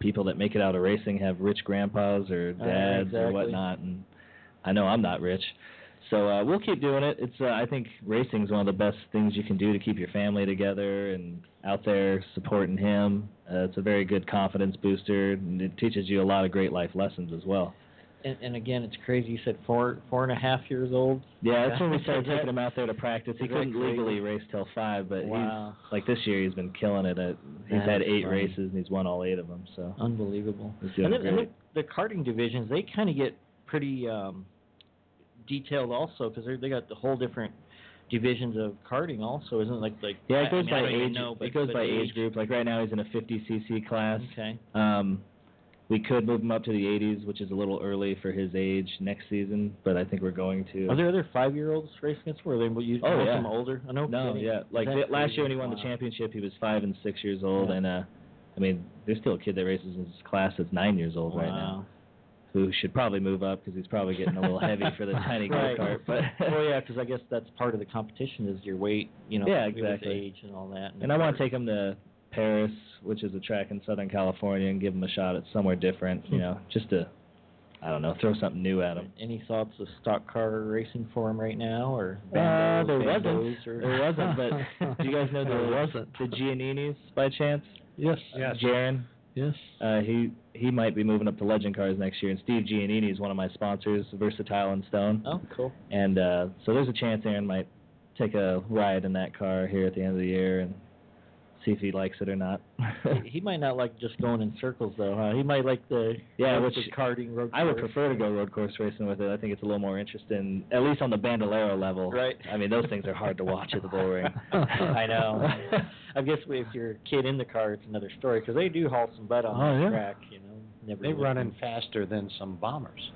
people that make it out of racing have rich grandpas or Uh, dads or exactly. whatnot, and I know I'm not rich. So uh, we'll keep doing it. It's uh, I think racing is one of the best things you can do to keep your family together and out there supporting him. Uh, it's a very good confidence booster, and it teaches you a lot of great life lessons as well. And, and again, it's crazy. You said four four and a half years old. Yeah, that's when we Is started that- taking him out there to practice. He is that couldn't crazy? legally race till five, but Wow. he's like this year he's been killing it. At, he's That had is eight funny. races and he's won all eight of them. So Unbelievable. he's doing And then, and great. the, the karting divisions, they kind of get pretty um, detailed also because they got the whole different divisions of karting also, isn't it? Like like Yeah, I- it goes I mean, I by don't even age. know, but, it goes but by age group. Like right now he's in a fifty c c class. Okay. Um, we could move him up to the eighties, which is a little early for his age next season, but I think we're going to. Are there other five-year-olds racing against? Were they you, Oh, most of yeah. them older? I know. No, yeah. Like Is the, that last crazy? year when he won the Wow. championship, he was five and six years old, Yeah. and uh, I mean, there's still a kid that races in his class that's nine years old right now, Wow. who should probably move up because he's probably getting a little heavy for the tiny Right. go-kart. But well, yeah, because I guess that's part of the competition is your weight, you know, Yeah, with exactly. age and all that. and I want to take him to Paris, which is a track in Southern California, and give him a shot at somewhere different, you know, just to, I don't know, throw something new at him. Any thoughts of stock car racing for him right now, or Uh, bandos, there bandos, wasn't. or There wasn't, but do you guys know the, There wasn't. the Gianninis by chance? Yes. Yes. Jaron? Yes. Uh, he he might be moving up to Legend Cars next year, and Steve Giannini is one of my sponsors, Versatile and Stone. Oh, cool. And uh, so there's a chance Aaron might take a ride in that car here at the end of the year and see if he likes it or not. he, he might not like just going in circles though, huh? He might like the Yeah, the which karting road. I would course. prefer to go road course racing with it. I think it's a little more interesting, at least on the Bandolero level. Right. I mean, those things are hard to watch at the bull ring. I know. I guess if you're a kid in the car, it's another story because they do haul some butt on Oh, the yeah. track, you know. Never They really- running faster than some bombers.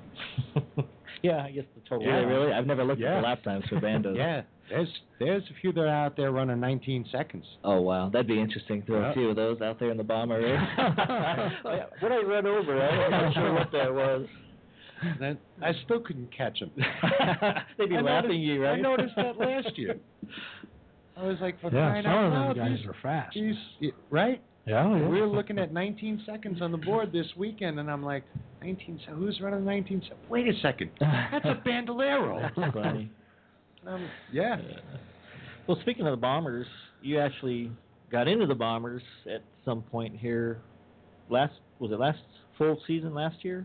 yeah, I guess the total. Yeah, really? I've never looked Yeah. at the lap times for bandos. Yeah, there's there's a few that are out there running nineteen seconds. Oh, wow. That'd be interesting. Throw Yeah. a few of those out there in the bomber race. What I run over, I'm not sure what that was. That, I still couldn't catch them. They'd be I laughing noticed, you, right? I noticed that last year. I was like, for Yeah, crying some out of loud, them guys these- are fast. these, y- right? Yeah, yeah. We were looking at nineteen seconds on the board this weekend, and I'm like, nineteen. se- Who's running nineteen? se- Wait a second, that's a bandolero. That's funny. Um, yeah. Well, speaking of the Bombers, you actually got into the Bombers at some point here. Last was it last full season last year?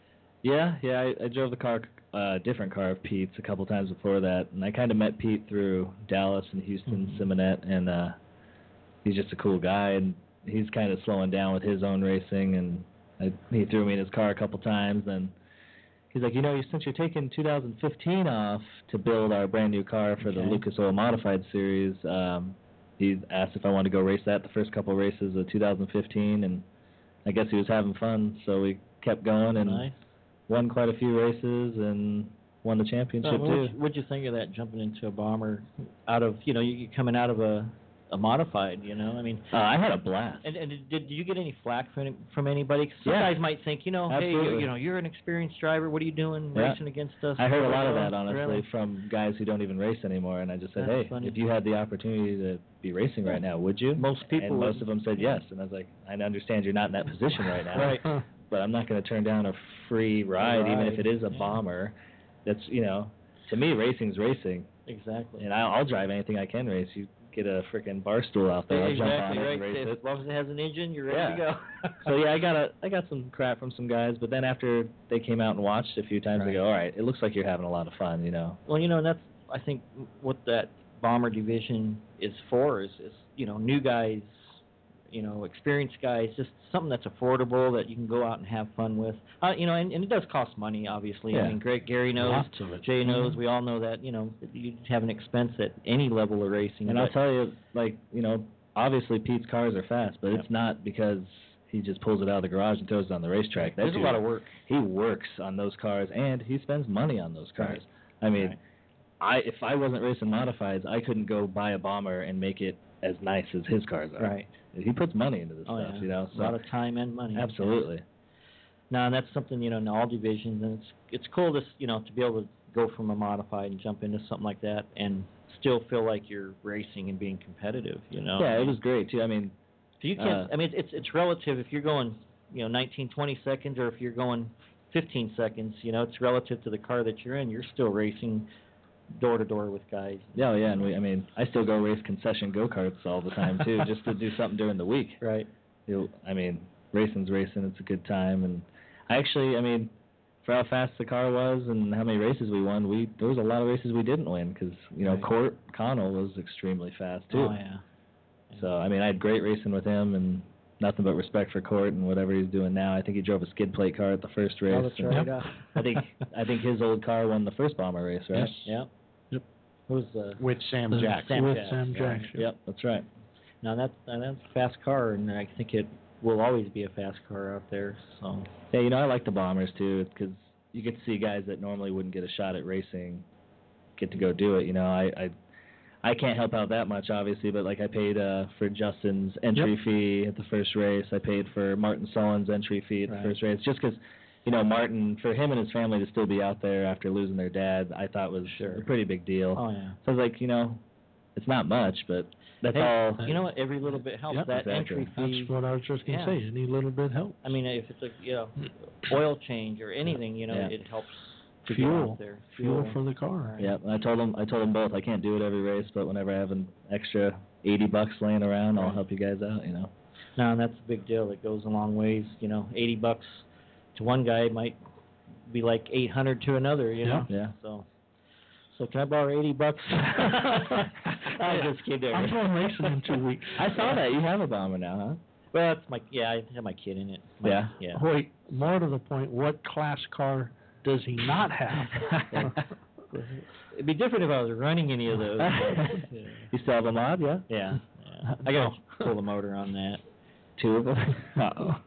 Yeah, yeah, I, I drove the car, uh, different car of Pete's a couple times before that, and I kind of met Pete through Dallas and Houston, Mhm. Simonette, and uh, he's just a cool guy, and he's kind of slowing down with his own racing, and I, he threw me in his car a couple times, and he's like, you know, since you're taking two thousand fifteen off to build our brand new car for the Okay. Lucas Oil Modified Series, um, he asked if I wanted to go race that the first couple races of two thousand fifteen, and I guess he was having fun, so we kept going and Nice. won quite a few races and won the championship So too. what'd, what'd you think of that jumping into a Bomber out of you know you you coming out of a a modified? You know, I mean. Uh, I had a blast. And, and did, did you get any flack from any- from anybody? 'Cause some Yeah. guys might think, you know, hey, you, Absolutely. you know, you're an experienced driver. What are you doing Yeah. racing against us? I heard a lot of that, honestly, Really? from guys who don't even race anymore, and I just said, That's hey, funny. if you had the opportunity to be racing right now, would you? Most people and most would. of them said yes, and I was like, I understand you're not in that position right now, Right. but I'm not going to turn down a free ride, even if it is a Yeah. bomber. That's, you know, to me, racing's racing, Exactly. and I'll, I'll drive anything I can race. You get a freaking bar stool out there, I'll exactly jump on it right. and race As it. long as it has an engine, you're ready to Yeah. go. So yeah, I got a I got some crap from some guys, but then after they came out and watched a few times, Right. they go, all right, it looks like you're having a lot of fun, you know. Well, you know, and that's I think what that Bomber division is for is, is you know new guys, you know experienced guys, just something that's affordable that you can go out and have fun with. Uh, you know, and, and it does cost money, obviously. Yeah. I mean, Greg, Gary knows, Lots of it. Jay knows, we all know that. You know, you have an expense at any level of racing. And I'll but- tell you, like, you know, obviously Pete's cars are fast, but Yep. it's not because he just pulls it out of the garage and throws it on the racetrack. That there's a dude- lot of work. He works on those cars, and he spends money on those cars. Right. I mean, Right. I if I wasn't racing modifieds, I couldn't go buy a bomber and make it as nice as his cars are. Right. He puts money into this Oh stuff, yeah. you know. a lot of time and money. absolutely. No, and that's something you know in all divisions, and it's it's cool to s- you know to be able to go from a modified and jump into something like that, and still feel like you're racing and being competitive. You know. Yeah, it was great too. I mean, So you can't. uh, I mean, it's it's relative. If you're going you know, nineteen, twenty seconds, or if you're going fifteen seconds, you know, it's relative to the car that you're in. You're still racing door to door with guys. Yeah, yeah, and we, I mean, I still go race concession go-karts all the time, too, just to do something during the week. Right. You, I mean, racing's racing, it's a good time, and I actually, I mean, for how fast the car was and how many races we won, we there was a lot of races we didn't win, because, you know, Right. Court Connell was extremely fast, too. Oh, yeah. So, I mean, I had great racing with him, and nothing but respect for Court and whatever he's doing now. I think he drove a skid plate car at the first race. Oh, that's and right. Yep. uh, I think I think his old car won the first bomber race, right? Yes. Yeah. Yep. Who's uh, With Sam The- Jackson. Sam with Jackson, Sam right. Jackson. Yep, that's right. now that's uh, that's a fast car, and I think it will always be a fast car out there. So Yeah, you know, I like the bombers too, because you get to see guys that normally wouldn't get a shot at racing get to go do it. You know, I I, I can't help out that much, obviously, but like I paid uh, for Justin's entry Yep. fee at the first race. I paid for Martin Sullen's entry fee at Right. the first race, just because, you know, Martin, for him and his family to still be out there after losing their dad, I thought was Sure. a pretty big deal. oh yeah. So I was like, you know, it's not much, but that's Hey, all. you know what? Every little bit helps. Yep. that Exactly. entry fee. That's what I was just going to Yeah. say. Any little bit helps. I mean, if it's a you know oil change or anything, you know, Yeah. it helps to get Fuel. out there. Fuel for the car. Right. Yeah, and I told them I told them both I can't do it every race, but whenever I have an extra eighty bucks laying around, I'll Right. help you guys out. You know. No, and that's a big deal. It goes a long ways. You know, eighty bucks to one guy might be like eight hundred to another. You know. Yeah. So, so can I borrow eighty bucks? I just kidding. I'm going racing in two weeks. I saw that you have a bomber now, huh? Well, that's my yeah. I have my kid in it. My- Yeah? Yeah. Wait, more to the point, what class car does he not have? It'd be different if I was running any of those. but, yeah. You still have a mod, yeah? Yeah. yeah. I gotta pull the motor on that. Two of them. Uh-oh.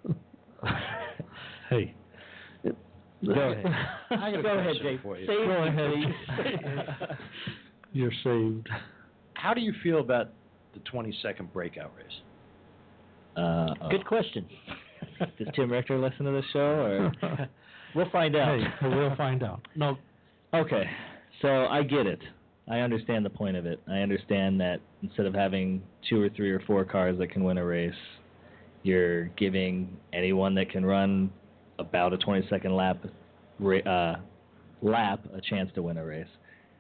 Hey. Go ahead. I got a Go ahead, question Jay. for you. Save Go me, ahead. please. You're saved. How do you feel about the twenty-second breakout race? Uh, Good question. Does Tim Richter listen to this show, or? We'll find out. Hey, we'll find out. No, Okay, so I get it. I understand the point of it. I understand that instead of having two or three or four cars that can win a race, you're giving anyone that can run about a twenty-second lap ra- uh, lap a chance to win a race.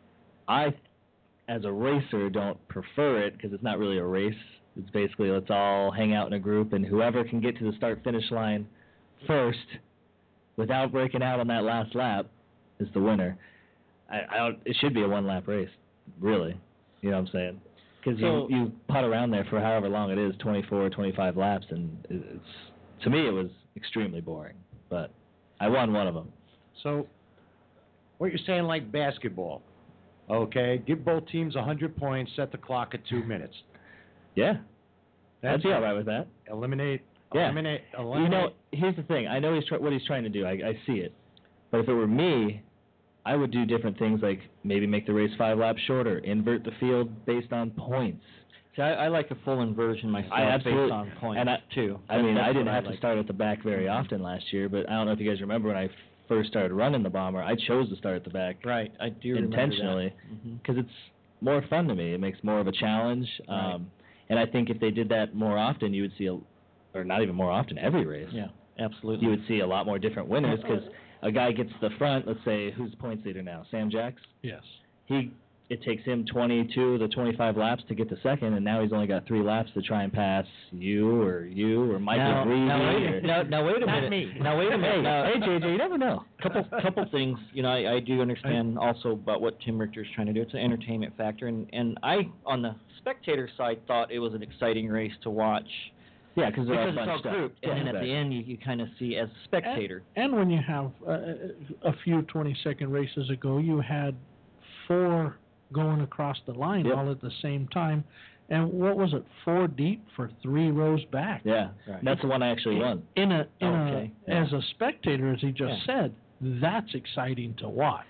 I, as a racer, don't prefer it because it's not really a race. It's basically let's all hang out in a group, and whoever can get to the start-finish line first without breaking out on that last lap is the winner. I, I don't, it should be a one-lap race, really. You know what I'm saying? Because So- you, you putt around there for however long it is, twenty-four, twenty-five laps, and it- it's to me it was extremely boring. But I won one of them. So, what you're saying, like basketball, okay? Give both teams one hundred points, set the clock at two minutes. Yeah, I'd That's be it. all right with that. Eliminate, Yeah. eliminate, eliminate. You know, here's the thing. I know he's try- what he's trying to do. I, I see it. But if it were me, I would do different things like maybe make the race five laps shorter, invert the field based on points. See, I, I like a full inversion myself I absolutely- based on points and I- too. I mean, That's I didn't what have to like. start at the back very often last year, but I don't know if you guys remember when I first started running the bomber, I chose to start at the back Right, I do remember that. intentionally Mhm. because it's more fun to me. It makes more of a challenge. Right. Um, and I think if they did that more often, you would see, a, or not even more often, every race. Yeah, absolutely. You would see a lot more different winners because a guy gets to the front. Let's say who's the points leader now? Sam Jacks. yes. He it takes him twenty-two to twenty-five laps to get to second, and now he's only got three laps to try and pass you or you or Michael now, Reedy. now, wait, or, a- now, now wait a Not minute. me. Now wait a minute. Now, hey J J, you never know. couple couple things. You know, I, I do understand also about what Tim Richter's trying to do. It's an entertainment factor, and and I on the spectator side thought it was an exciting race to watch Yeah, cause they're all because it's bunched all up. grouped, and Yeah, then at exactly. the end you, you kind of see as a spectator. And when you have uh, a few twenty-second races ago, you had four going across the line Yep. all at the same time. And what was it, four deep for three rows back? Yeah, Right. that's the one I actually won. In a, in Okay, a yeah. as a spectator, as he just Yeah. said, that's exciting to watch.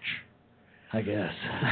I guess.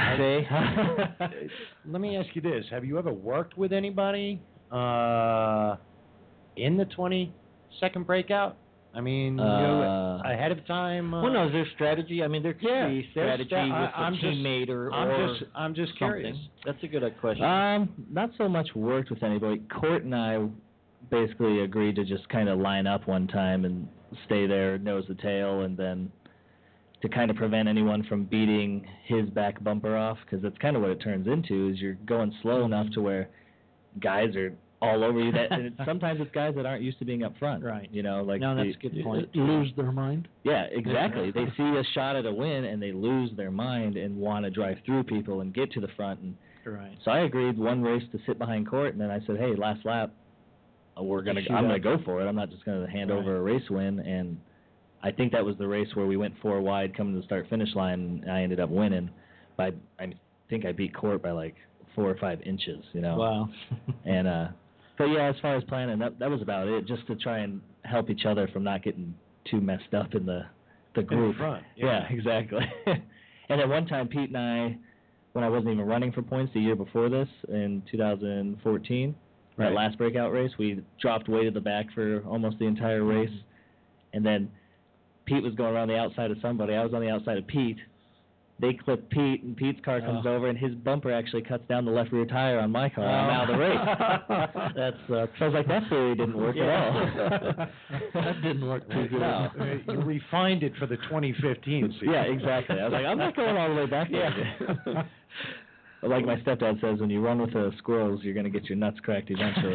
Let me ask you this: have you ever worked with anybody uh, in the twenty-second breakout? I mean, Uh, you, ahead of time. Uh, Well, no, is there strategy? I mean, there could Yeah, be there's strategy sta- I- with a I'm just- teammate or, I'm or just, I'm just something. curious. That's a good uh, question. Um, not so much worked with anybody. Court and I basically agreed to just kind of line up one time and stay there, nose to tail, and then to kind of prevent anyone from beating his back bumper off, because that's kind of what it turns into, is you're going slow enough to where guys are all over you. That and it, sometimes it's guys that aren't used to being up front. Right. You know, like No, that's the- a good point. Lose their mind. Yeah, exactly. They see a shot at a win and they lose their mind and want to drive through people and get to the front. And Right. so I agreed one race to sit behind Court, and then I said, hey, last lap, uh, we're gonna, Shoot I'm up. gonna go for it. I'm not just gonna hand Right. over a race win. And I think that was the race where we went four wide coming to the start finish line, and I ended up winning by, I think I beat Court by like four or five inches. You know. Wow. And uh, but yeah, as far as planning, that that was about it, just to try and help each other from not getting too messed up in the the group. front, Yeah, yeah. exactly. And at one time, Pete and I, when I wasn't even running for points the year before this, in two thousand fourteen, Right. that last breakout race, we dropped way to the back for almost the entire race, and then Pete was going around the outside of somebody. I was on the outside of Pete. They clip Pete, and Pete's car comes Oh. over, and his bumper actually cuts down the left rear tire on my car. I'm out of the race. That's uh, so I was like, that theory didn't work at all. That didn't work too good. No. Uh, you refined it for the twenty fifteen season. Yeah, exactly. I was like, I'm not going all the way back there. But like my stepdad says, when you run with the squirrels, you're going to get your nuts cracked eventually.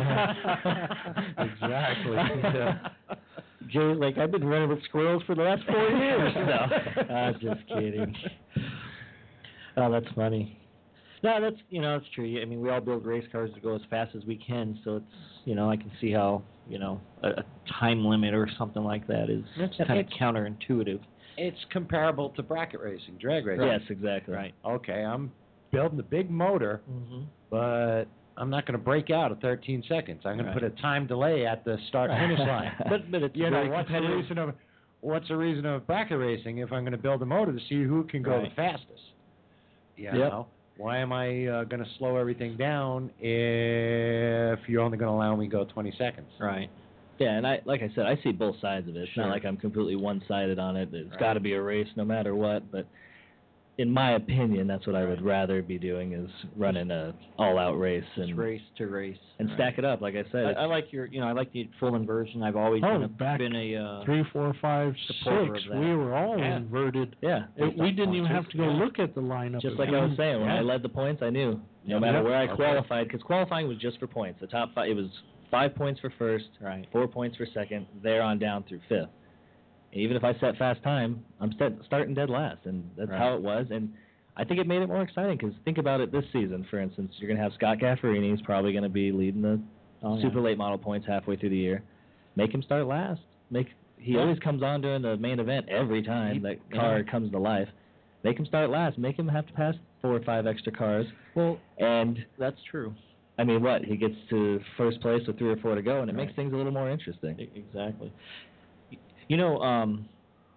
Exactly. Yeah. Jay, like, I've been running with squirrels for the last four years. No, I'm just kidding. Oh, that's funny. No, that's, you know, it's true. I mean, we all build race cars to go as fast as we can, so it's, you know, I can see how, you know, a, a time limit or something like that is It's- kind of it's- counterintuitive. It's comparable to bracket racing, drag racing. Yes, exactly. Right. Okay, I'm building a big motor, Mm-hmm. but I'm not going to break out at thirteen seconds. I'm going Right. to put a time delay at the start finish line. But, but it's you know, very what's the competitive. reason of what's the reason of bracket racing if I'm going to build a motor to see who can go Right. the fastest? You Yep. know, why am I uh, going to slow everything down if you're only going to allow me to go twenty seconds? Right. Yeah, and I like I said, I see both sides of it. It's Sure. not like I'm completely one-sided on it. It's Right. got to be a race no matter what. But in my opinion, that's what I would rather be doing, is running a all-out race It's and race to race. and stack it up. Like I said, I, it's- I like your, you know, I like the full inversion. I've always Oh, been a, back been a uh, Three, four, five, Supporter six. of that. We were all Yeah. inverted. yeah. It, we didn't even have to go Yeah. look at the lineup. Just of like I was them. saying, when Yeah. I led the points, I knew no Yep. matter Yep. where I Okay. qualified, because qualifying was just for points. The top five, it was five points for first, right. four points for second, there on down through fifth. And even if I set fast time, I'm set, starting dead last, and that's Right. how it was. And I think it made it more exciting, because think about it this season, for instance. You're going to have Scott Gaffarini, who's probably going to be leading the Oh, yeah. super late model points halfway through the year. Make him start last. Make He Yeah. always comes on during the main event every time He- that yeah. car comes to life. Make him start last. Make him have to pass four or five extra cars. Well, And that's true. I mean, what? He gets to first place with three or four to go, and it Right. makes things a little more interesting. E- Exactly. Y- You know, um,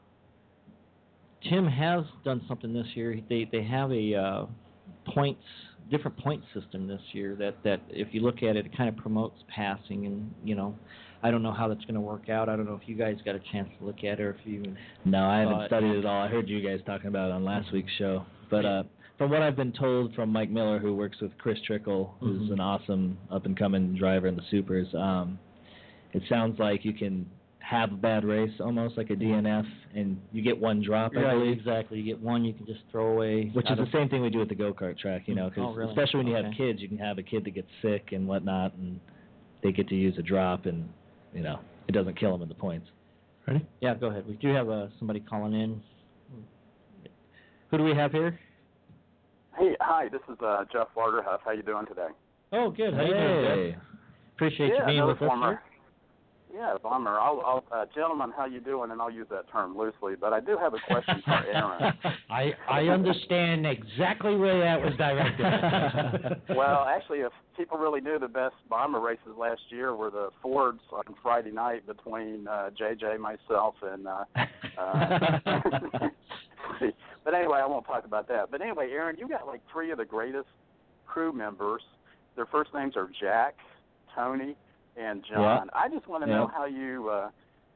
Tim has done something this year. They they have a uh, points different point system this year that that if you look at it, it kind of promotes passing, and you know, I don't know how that's going to work out. I don't know if you guys got a chance to look at it or if you. No, I haven't But- studied it all. I heard you guys talking about it on last week's show. But uh, from what I've been told from Mike Miller, who works with Chris Trickle, who's Mhm. an awesome up-and-coming driver in the Supers, um, it sounds like you can have a bad race, almost like a D N F, and you get one drop, I Right, believe. exactly. You get one, you can just throw away. Which is out the of- same thing we do at the go-kart track, you know, 'cause Oh, really? especially when you have Okay. kids, you can have a kid that gets sick and whatnot, and they get to use a drop, and, you know, it doesn't kill them in the points. Ready? Yeah, go ahead. We do have uh, somebody calling in. Who do we have here? Hey, hi, this is uh, Jeff Waterhuff. How you doing today? Oh, good. How you doing, Hey. Jeff? Appreciate yeah, you being another with us, former. sir. Yeah, bummer. I'll, I'll, uh, gentlemen, how you doing? And I'll use that term loosely, but I do have a question for Aaron. I I understand exactly where that was directed. Well, actually, if people really knew, the best bomber races last year were the Fords on Friday night between uh, J J, myself, and. Uh, uh, but anyway, I won't talk about that. But anyway, Aaron, you got like three of the greatest crew members. Their first names are Jack, Tony, and John. I just want to know Yeah. how you uh,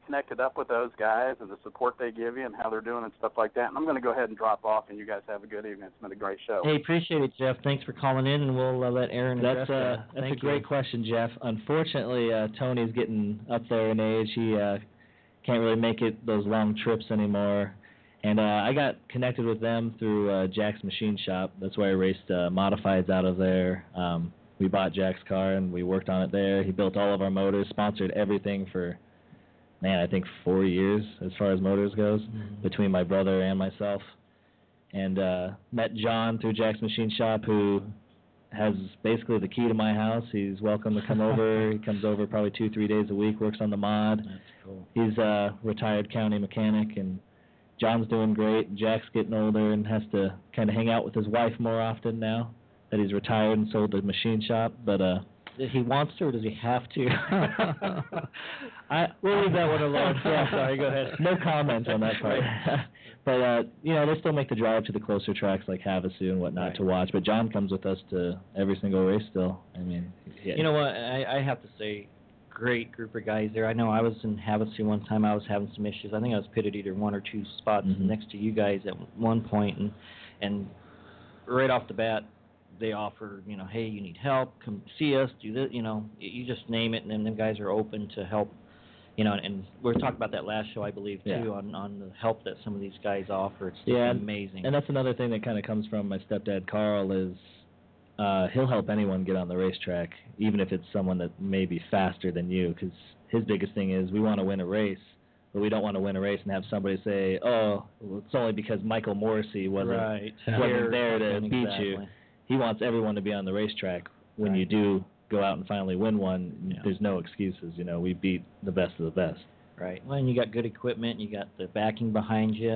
connected up with those guys and the support they give you and how they're doing and stuff like that. And I'm going to go ahead and drop off, and you guys have a good evening. It's been a great show. Hey, appreciate it, Jeff. Thanks for calling in, and we'll uh, let Aaron address That's uh, that. that's Thank a great you. question, Jeff. Unfortunately, uh, Tony's getting up there in age. He uh, can't really make it those long trips anymore. And uh, I got connected with them through uh, Jack's Machine Shop. That's where I raced uh, modifieds out of there. Um, we bought Jack's car, and we worked on it there. He built all of our motors, sponsored everything for, man, I think four years as far as motors goes, Mm-hmm. between my brother and myself. And uh, met John through Jack's Machine Shop, who has basically the key to my house. He's welcome to come over. He comes over probably two, three days a week, works on the mod. That's cool. He's a retired county mechanic, and John's doing great. Jack's getting older and has to kind of hang out with his wife more often now that he's retired and sold the machine shop. But uh, Does he wants to, or does he have to? I we'll leave that one alone. Yeah, sorry, go ahead. No comment on that part. But uh, you know, they still make the drive to the closer tracks like Havasu and whatnot Right. to watch. But John comes with us to every single race still. I mean, yeah. You know what? I, I have to say, great group of guys there. I know I was in Havasu one time. I was having some issues. I think I was pitted either one or two spots Mhm. next to you guys at one point, and and right off the bat, they offer, you know, hey, you need help, come see us, do this, you know, y- you just name it, and then them guys are open to help, you know, and we were talking about that last show, I believe, too, Yeah. on, on the help that some of these guys offer. It's just Yeah, and- amazing. And that's another thing that kind of comes from my stepdad Carl is uh, he'll help anyone get on the racetrack, even if it's someone that may be faster than you, because his biggest thing is we want to win a race, but we don't want to win a race and have somebody say, oh, well, it's only because Michael Morrissey wasn't right. wasn't Here, there to something, beat exactly. you. He wants everyone to be on the racetrack. When Right. you do go out and finally win one, Yeah. there's no excuses. You know, we beat the best of the best. Right. Well, and you got good equipment. You got the backing behind you.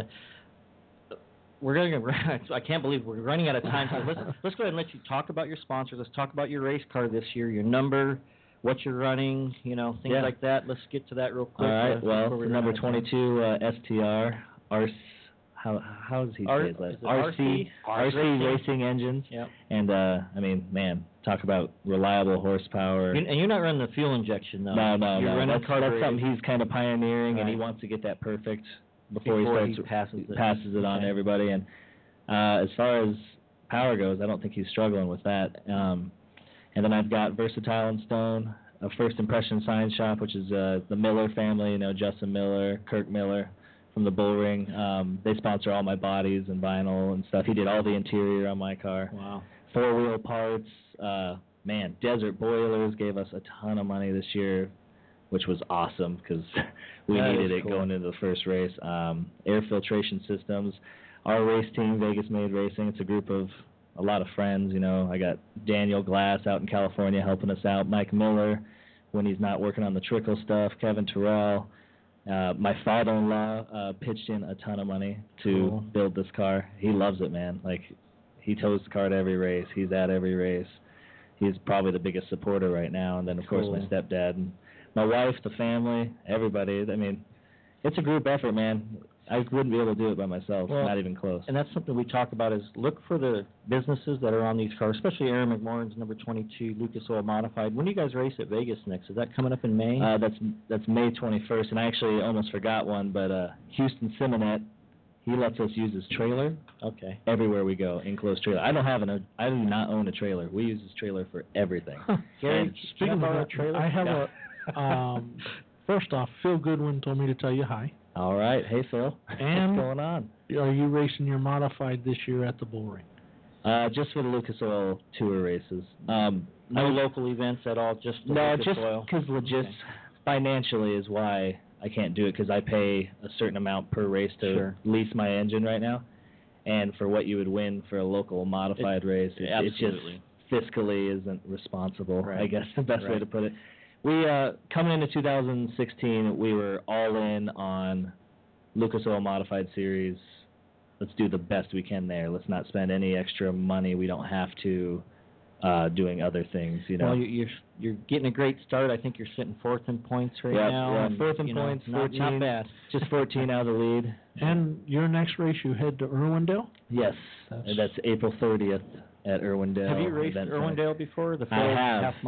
We're going to. I can't believe we're running out of time. So let's let's go ahead and let you talk about your sponsors. Let's talk about your race car this year, your number, what you're running, you know, things Yeah. like that. Let's get to that real quick. All right. uh, Well, before we the run number out of time. twenty-two uh, S T R, R, how how does he R- say his last? is it R R C? C R C Racing? Racing Engines. Yep. And uh, I mean, man, talk about reliable horsepower. You- and you're not running the fuel injection though. No, no, you're no. running That's, that's carbureted something he's kind of pioneering, and he Right. wants to get that perfect before, before he he starts passes it. passes it on to Okay. everybody. And uh, as far as power goes, I don't think he's struggling with that. Um, and then I've got Versatile and Stone, a First Impression Sign Shop, which is uh, the Miller family. You know, Justin Miller, Kirk Miller from the Bull Ring. Um, they sponsor all my bodies and vinyl and stuff. He did all the interior on my car. Wow. Four wheel parts. Uh, man, Desert Boilers gave us a ton of money this year, which was awesome because we That needed is it cool. going into the first race. Um, air filtration systems. Our race team, Vegas Made Racing, it's a group of a lot of friends. You know, I got Daniel Glass out in California helping us out, Mike Miller when he's not working on the trickle stuff, Kevin Terrell. Uh, my father-in-law uh, pitched in a ton of money to Cool. build this car. He loves it, man. Like, he tows the car to every race. He's at every race. He's probably the biggest supporter right now. And then, of course, my Cool. stepdad and my wife, the family, everybody. I mean, it's a group effort, man. I wouldn't be able to do it by myself, Well, not even close. And that's something we talk about is look for the businesses that are on these cars, especially Aaron McMorrin's number twenty-two, Lucas Oil Modified. When do you guys race at Vegas next? Is that coming up in May? Uh, that's that's May twenty-first, and I actually almost forgot one, but uh, Houston Simonet, he lets us use his trailer okay. everywhere we go, enclosed trailer. I don't have an, I do not own a trailer. We use his trailer for everything. Gary, And Speaking of borrow a that, trailer? I have Yeah. a. Um, first off, Phil Goodwin told me to tell you hi. All right, hey Phil, And- what's going on? Are you racing your modified this year at the Bull Ring? Uh, just for the Lucas Oil Tour races. Um, No I- local events at all, just the No, Lucas just Oil? because logis- Okay. financially is why I can't do it, because I pay a certain amount per race to Sure. lease my engine right now, and for what you would win for a local modified race, it, it just Absolutely. fiscally isn't responsible. Right. I guess the best way Right. to put it. We uh, coming into two thousand sixteen, we were all in on Lucas Oil Modified Series. Let's do the best we can there. Let's not spend any extra money we don't have to uh, doing other things. You know. Well, you- you're you're getting a great start. I think you're sitting fourth in points right Yep, now. yeah, and, fourth in you know, points, not, fourteen. Not bad. Just fourteen out of the lead. And your next race, you head to Irwindale? Yes, That's- and that's April thirtieth at Irwindale. Have you raced Event Center. Irwindale before? The I full have. half mile.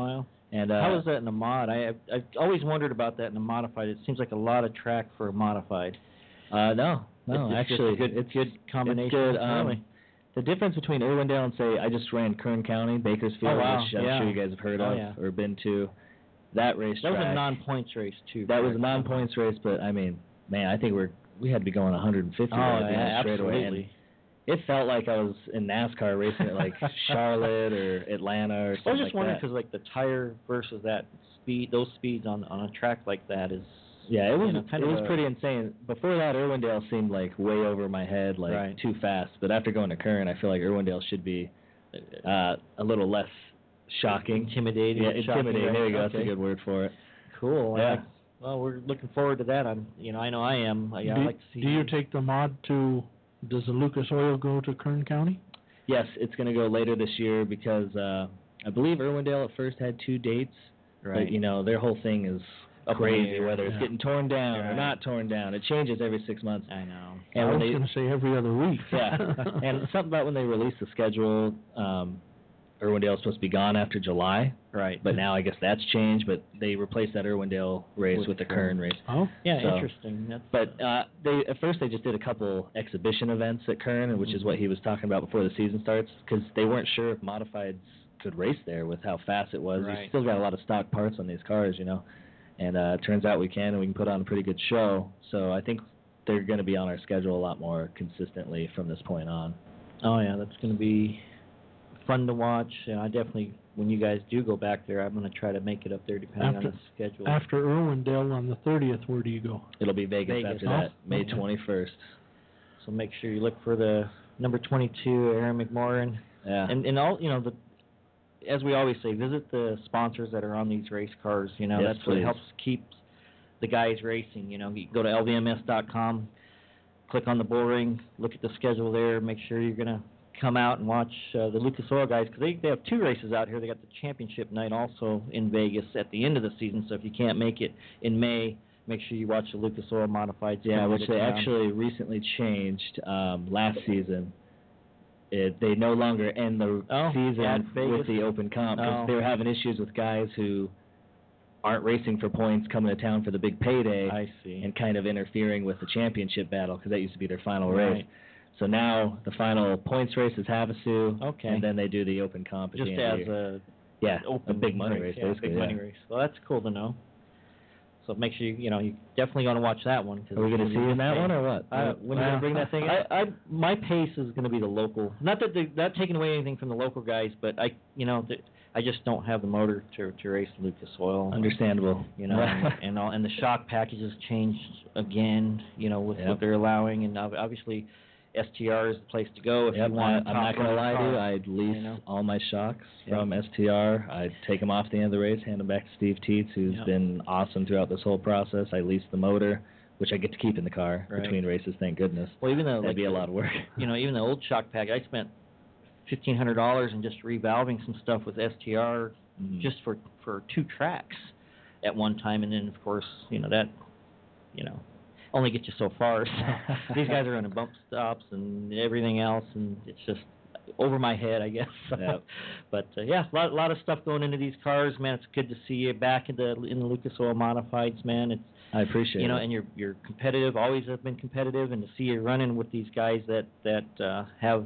And uh, How is that in a mod? I I've, I've always wondered about that in a modified. It seems like a lot of track for a modified. Uh, no, no, It's- it's just actually, a good, it's good combination. It's good. Um, really. The difference between Irwindale and, say, I just ran Kern County, Bakersfield, Oh, wow, which I'm yeah. sure you guys have heard Oh, of yeah. or been to. That racetrack. That was a non-points race too. That was a correct? non-points race, but I mean, man, I think we're we had to be going one hundred fifty Oh, right at the yeah, end straight away. And absolutely. it felt like I was in NASCAR racing at like Charlotte or Atlanta or I was something just like wondering that. because like the tire versus that speed, those speeds on on a track like that is. Yeah, it was you know, kind it of was a- pretty insane. Before that, Irwindale seemed like way over my head, like Right. too fast. But after going to Kern, I feel like Irwindale should be uh, a little less shocking. Intimidating. Yeah, shocking, intimidating. right? There you go. That's a Okay. good word for it. Cool. I Yeah. like- well, we're looking forward to that. I'm, you know, I know I am. I, do, I like to see. do you take the mod to? Does the Lucas Oil go to Kern County? Yes, it's going to go later this year because uh, I believe Irwindale at first had two dates. Right. But, you know, their whole thing is Up in the crazy, air, whether it's yeah. getting torn down or Right. not torn down. It changes every six months. I know. And I when was they, going to say every other week. yeah, and something about when they released the schedule, um, Irwindale's supposed to be gone after July, Right. but now I guess that's changed. But they replaced that Irwindale race With with the Kern. Kern race. Oh, Yeah, so- interesting. That's, But uh, they at first they just did a couple exhibition events at Kern, which is what he was talking about before the season starts, because they weren't sure if modifieds could race there with how fast it was. Right. You still got a lot of stock parts on these cars, you know, and uh, it turns out we can, and we can put on a pretty good show. So I think they're going to be on our schedule a lot more consistently from this point on. oh yeah, that's going to be fun to watch. And I definitely, when you guys do go back there, I'm going to try to make it up there depending After- on the schedule. after Irwindale on the thirtieth, where do you go? It'll be Vegas, Vegas. after Oh, that, May okay. twenty-first. So make sure you look for the number twenty-two, Aaron McMorrin. Yeah. And and all you know, the as we always say, visit the sponsors that are on these race cars. You know, Yes, that's what please. helps keep the guys racing. You know, you can go to L V M S dot com, click on the bull ring, look at the schedule there, make sure you're gonna come out and watch uh, the Lucas Oil guys, because they they have two races out here. They got the championship night also in Vegas at the end of the season. So if you can't make it in May, make sure you watch the Lucas Oil Modifieds. Yeah, come which to they town. actually recently changed um, last season. It, they no longer end the Oh, season at with Vegas? the open comp because Oh. they were having issues with guys who aren't racing for points coming to town for the big payday I see. and kind of interfering with the championship battle because that used to be their final race. Right. So now the final points race is Havasu, Okay. and then they do the open comp at Just the end of as the year. a yeah, open a big money race, yeah, basically. big yeah. money race. Well, that's cool to know. So make sure you you know you definitely want to watch that one. Cause Are we it's going to see you in that one or what? I, when are you going to bring that thing in? I, I my pace is going to be the local. Not that they, not taking away anything from the local guys, but I you know the, I just don't have the motor to to race Lucas Oil. Understandable. You know, and, and all and the shock packages changed again. You know, with Yep. what they're allowing, and ob- obviously S T R is the place to go if Yep, you want. I, I'm not going to lie to you. I I'd lease you know? all my shocks Yep. from S T R. I'd take them off the end of the race, hand them back to Steve Teets, who's Yep. been awesome throughout this whole process. I lease the motor, which I get to keep in the car Right. between races, thank goodness. well, even though That'd like, be a lot of work. you know, even the old shock pack, I spent fifteen hundred dollars in just revalving some stuff with S T R Mhm. just for for two tracks at one time, and then of course, you know that, you know, only gets you so far. So these guys are running bump stops and everything else, and it's just over my head, I guess. Yep. But uh, yeah, a lot, lot of stuff going into these cars, man. It's good to see you back in the in the Lucas Oil Modifieds, man. It's I appreciate you know, it. and you're you're competitive, always have been competitive, and to see you running with these guys that that uh, have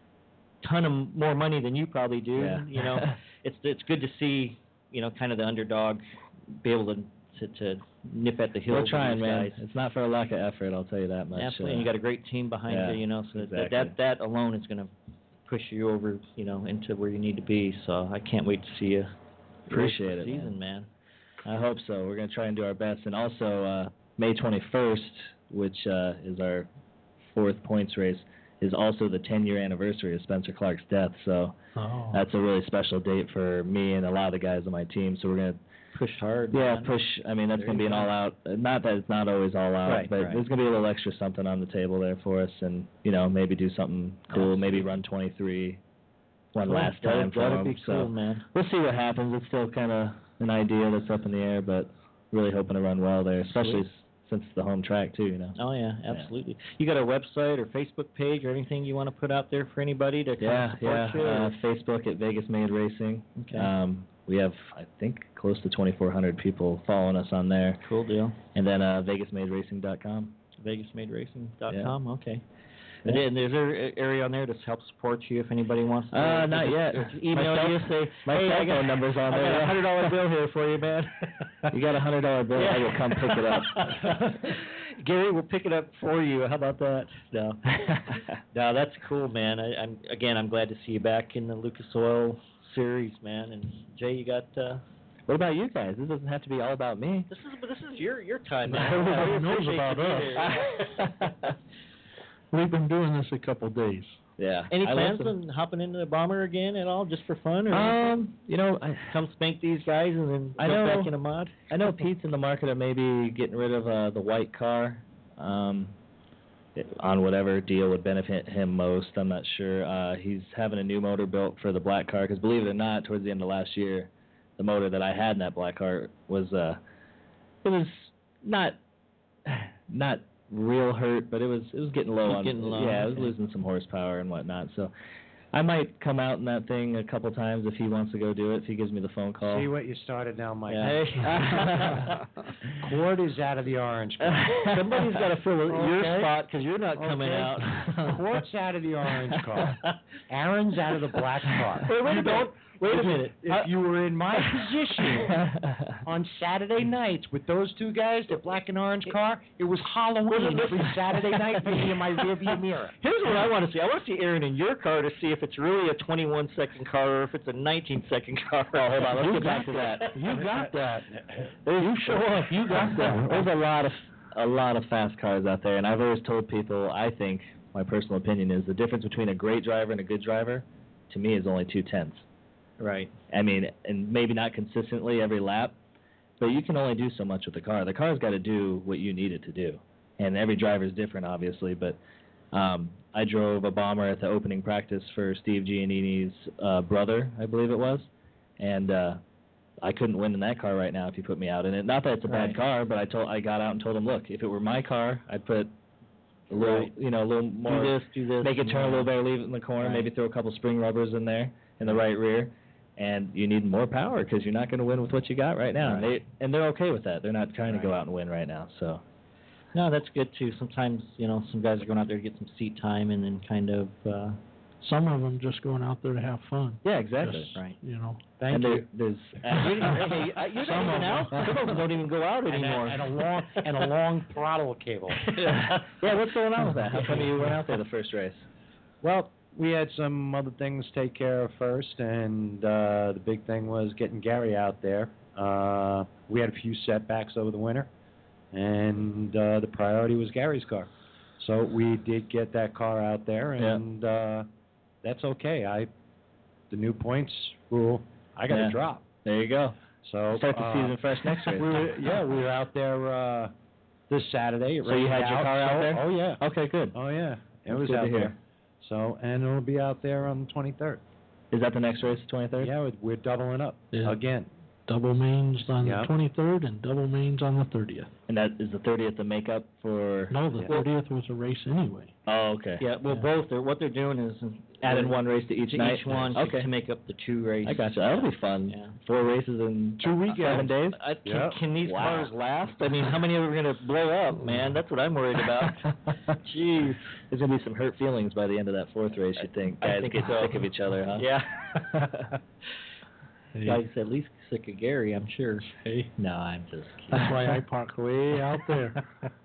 ton of more money than you probably do, Yeah. you know, it's it's good to see, you know, kind of the underdog be able to to, to nip at the heels. We're of trying, these man. guys. It's not for a lack of effort, I'll tell you that much. Absolutely, Uh, and you got a great team behind yeah, you, you know, so that, exactly. that that alone is going to push you over, you know, into where you need to be. So I can't wait to see you. Appreciate race it, this season, man. I hope so. We're going to try and do our best. And also, uh, May twenty-first, which uh, is our fourth points race, is also the ten-year anniversary of Spencer Clark's death. So Oh. that's a really special date for me and a lot of the guys on my team. So we're going to, Push hard. yeah, man. push. I mean, that's There going to you be an go. all-out. Not that it's not always all-out, Right, but right. there's going to be a little extra something on the table there for us. And, you know, maybe do something cool. Maybe run twenty-three one Cool. last That'd- time for that'd him. be cool, so man. we'll see what happens. It's still kind of an idea that's up in the air, but really hoping to run well there, especially Sweet. s- since it's the home track too, you know. Oh yeah, absolutely. You got a website or Facebook page or anything you want to put out there for anybody to kind Yeah, of support yeah. you? Uh, or- Facebook at Vegas Made Racing. Okay. Um, we have, I think, close to twenty-four hundred people following us on there. Cool deal. And then uh, Vegas Made Racing dot com. Vegas Made Racing dot com. Yeah. Okay. Yeah. And then there's an area on there to help support you if anybody wants to. Uh, not or just- yet. or just email My you, cell- say, my hey, cell I got, phone number's on I there. got a yeah. hundred dollar bill here for you, man. You got a hundred dollar bill, I will come pick it up. Gary will pick it up for you. How about that? No, no, that's cool, man. I, I'm again, I'm glad to see you back in the Lucas Oil series, man. And Jay, you got. Uh, What about you guys? This doesn't have to be all about me. this is this is your your time, man. Everybody We knows appreciate about you being us. here. We've been doing this a couple days. Yeah. Any I plans listen. on hopping into the bomber again at all, just for fun, or Um, you know, I, come spank these guys and then I jump know- back in a mod? I know Pete's in the market of maybe getting rid of uh, the white car, um, it- on whatever deal would benefit him most. I'm not sure. Uh, he's having a new motor built for the black car because, believe it or not, towards the end of last year, the motor that I had in that black car was uh, it was not not real hurt, but it was it was getting low It was on getting low, yeah, it was okay. losing some horsepower and whatnot. So I might come out in that thing a couple times if he wants to go do it. If he gives me the phone call. See what you started now, Mike. Yeah. Cord is out of the orange car. Somebody's got to fill your Okay. spot because you're not coming Okay. out. Cord's out of the orange car. Aaron's out of the black car. Wait, wait a You minute. don't- Wait a minute. If you were in my position on Saturday nights with those two guys, the black and orange car, it was Halloween every Saturday night for me in my rearview mirror. Here's what I want to see. I want to see Aaron in your car to see if it's really a twenty-one second car or if it's a nineteen second car. Oh, hold on, let's You get back got to that. You got that. You show up. You got that. There's a lot of a lot of fast cars out there, and I've always told people. I think my personal opinion is the difference between a great driver and a good driver, to me, is only two tenths. Right. I mean, and maybe not consistently every lap, but you can only do so much with the car. The car's got to do what you need it to do, and every driver is different, obviously. But um, I drove a bomber at the opening practice for Steve Giannini's uh, brother, I believe it was, and uh, I couldn't win in that car right now if you put me out in it. Not that it's a Right. bad car, but I told I got out and told him, look, if it were my car, I'd put a little, Right. you know, a little more, do this, do this. make it turn a little better, leave it in the corner, Right. maybe throw a couple spring rubbers in there in the right rear. And you need more power because you're not going to win with what you got right now. Right. And they and they're okay with that. They're not trying to go Right. out and win right now. So No, that's good too. Sometimes, you know, some guys are going out there to get some seat time and then kind of, uh, Some of them just going out there to have fun. yeah, exactly. Just, right. You know. Thank and you. there, there's Hey, uh, you're Some not even of out. them. Some of them don't even go out And a, anymore. and a long and a long throttle cable. yeah, what's going on with that? How come you went out there the first race? Well, we had some other things to take care of first, and uh, the big thing was getting Gary out there. Uh, we had a few setbacks over the winter, and uh, the priority was Gary's car. So we did get that car out there, Yeah. and uh, that's okay. I, the new points rule, I got to Yeah. drop. There you go. So Start the uh, season fresh next race. we were, yeah, we were out there uh, this Saturday. It So you rained had your car out so- there? Oh yeah. Okay, good. Oh yeah. It That's was good out to hear. there. So, and it'll be out there on the twenty-third. Is that the next race, the twenty-third? Yeah, we're, we're doubling up Yeah. again. Double mains on Yeah. the twenty-third and double mains on the thirtieth. And that is the thirtieth the makeup for? No, the Yeah. thirtieth was a race anyway. Oh, okay. Yeah, well, Yeah. both. They're, what they're doing is Adding one race to each to night. each one to- Okay. to make up the two races. I got you. That'll be fun. Yeah. Four races in Two weekends. seven days. I, can, Yeah. can these Wow. cars last? I mean, how many of them are going to blow up, man? That's what I'm worried about. Jeez. There's gonna be some hurt feelings by the end of that fourth race. You think? I Guys think get so. sick of each other, huh? Yeah. Hey, Guys at least sick of Gary, I'm sure. hey, No, I'm just kidding. that's why I park way out there.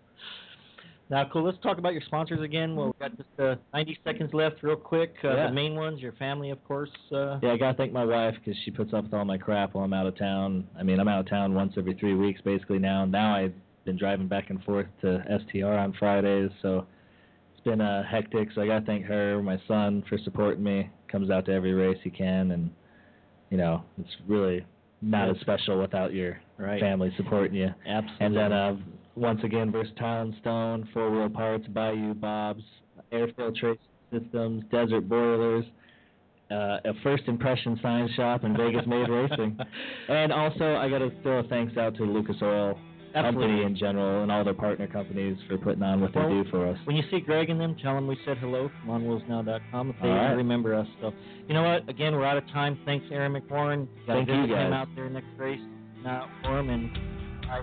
Now, cool. Let's talk about your sponsors again. Well, we've got just uh, ninety seconds left, real quick. Uh, Yeah. The main ones, your family, of course. Uh, Yeah, I gotta thank my wife because she puts up with all my crap while I'm out of town. I mean, I'm out of town once every three weeks basically now. Now I've been driving back and forth to S T R on Fridays, so it's been uh, hectic. So I gotta thank her, my son, for supporting me. Comes out to every race he can, and you know, it's really not as special without your Right. family supporting you. Absolutely. And then uh, once again, Versatile and Stone, Four Wheel Parts, Bayou Bob's, Air Filtration Systems, Desert Boilers, uh, a First Impression Sign Shop, and Vegas Made Racing. And also, I got to throw a thanks out to Lucas Oil company Absolutely. in general and all their partner companies for putting on what Well, they do for us. When you see Greg and them, tell them we said hello from on wheels now dot com if they All right. remember us. So, you know what? Again, we're out of time. Thanks, Aaron McWarren. Gotta Thank you, visit him guys. out there next race now for him. And I,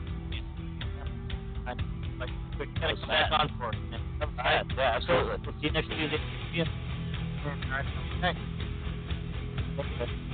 I, like, quick kind of come back on for it. man. All right. Yeah, absolutely. We'll see you next Tuesday. See you. All right. Okay.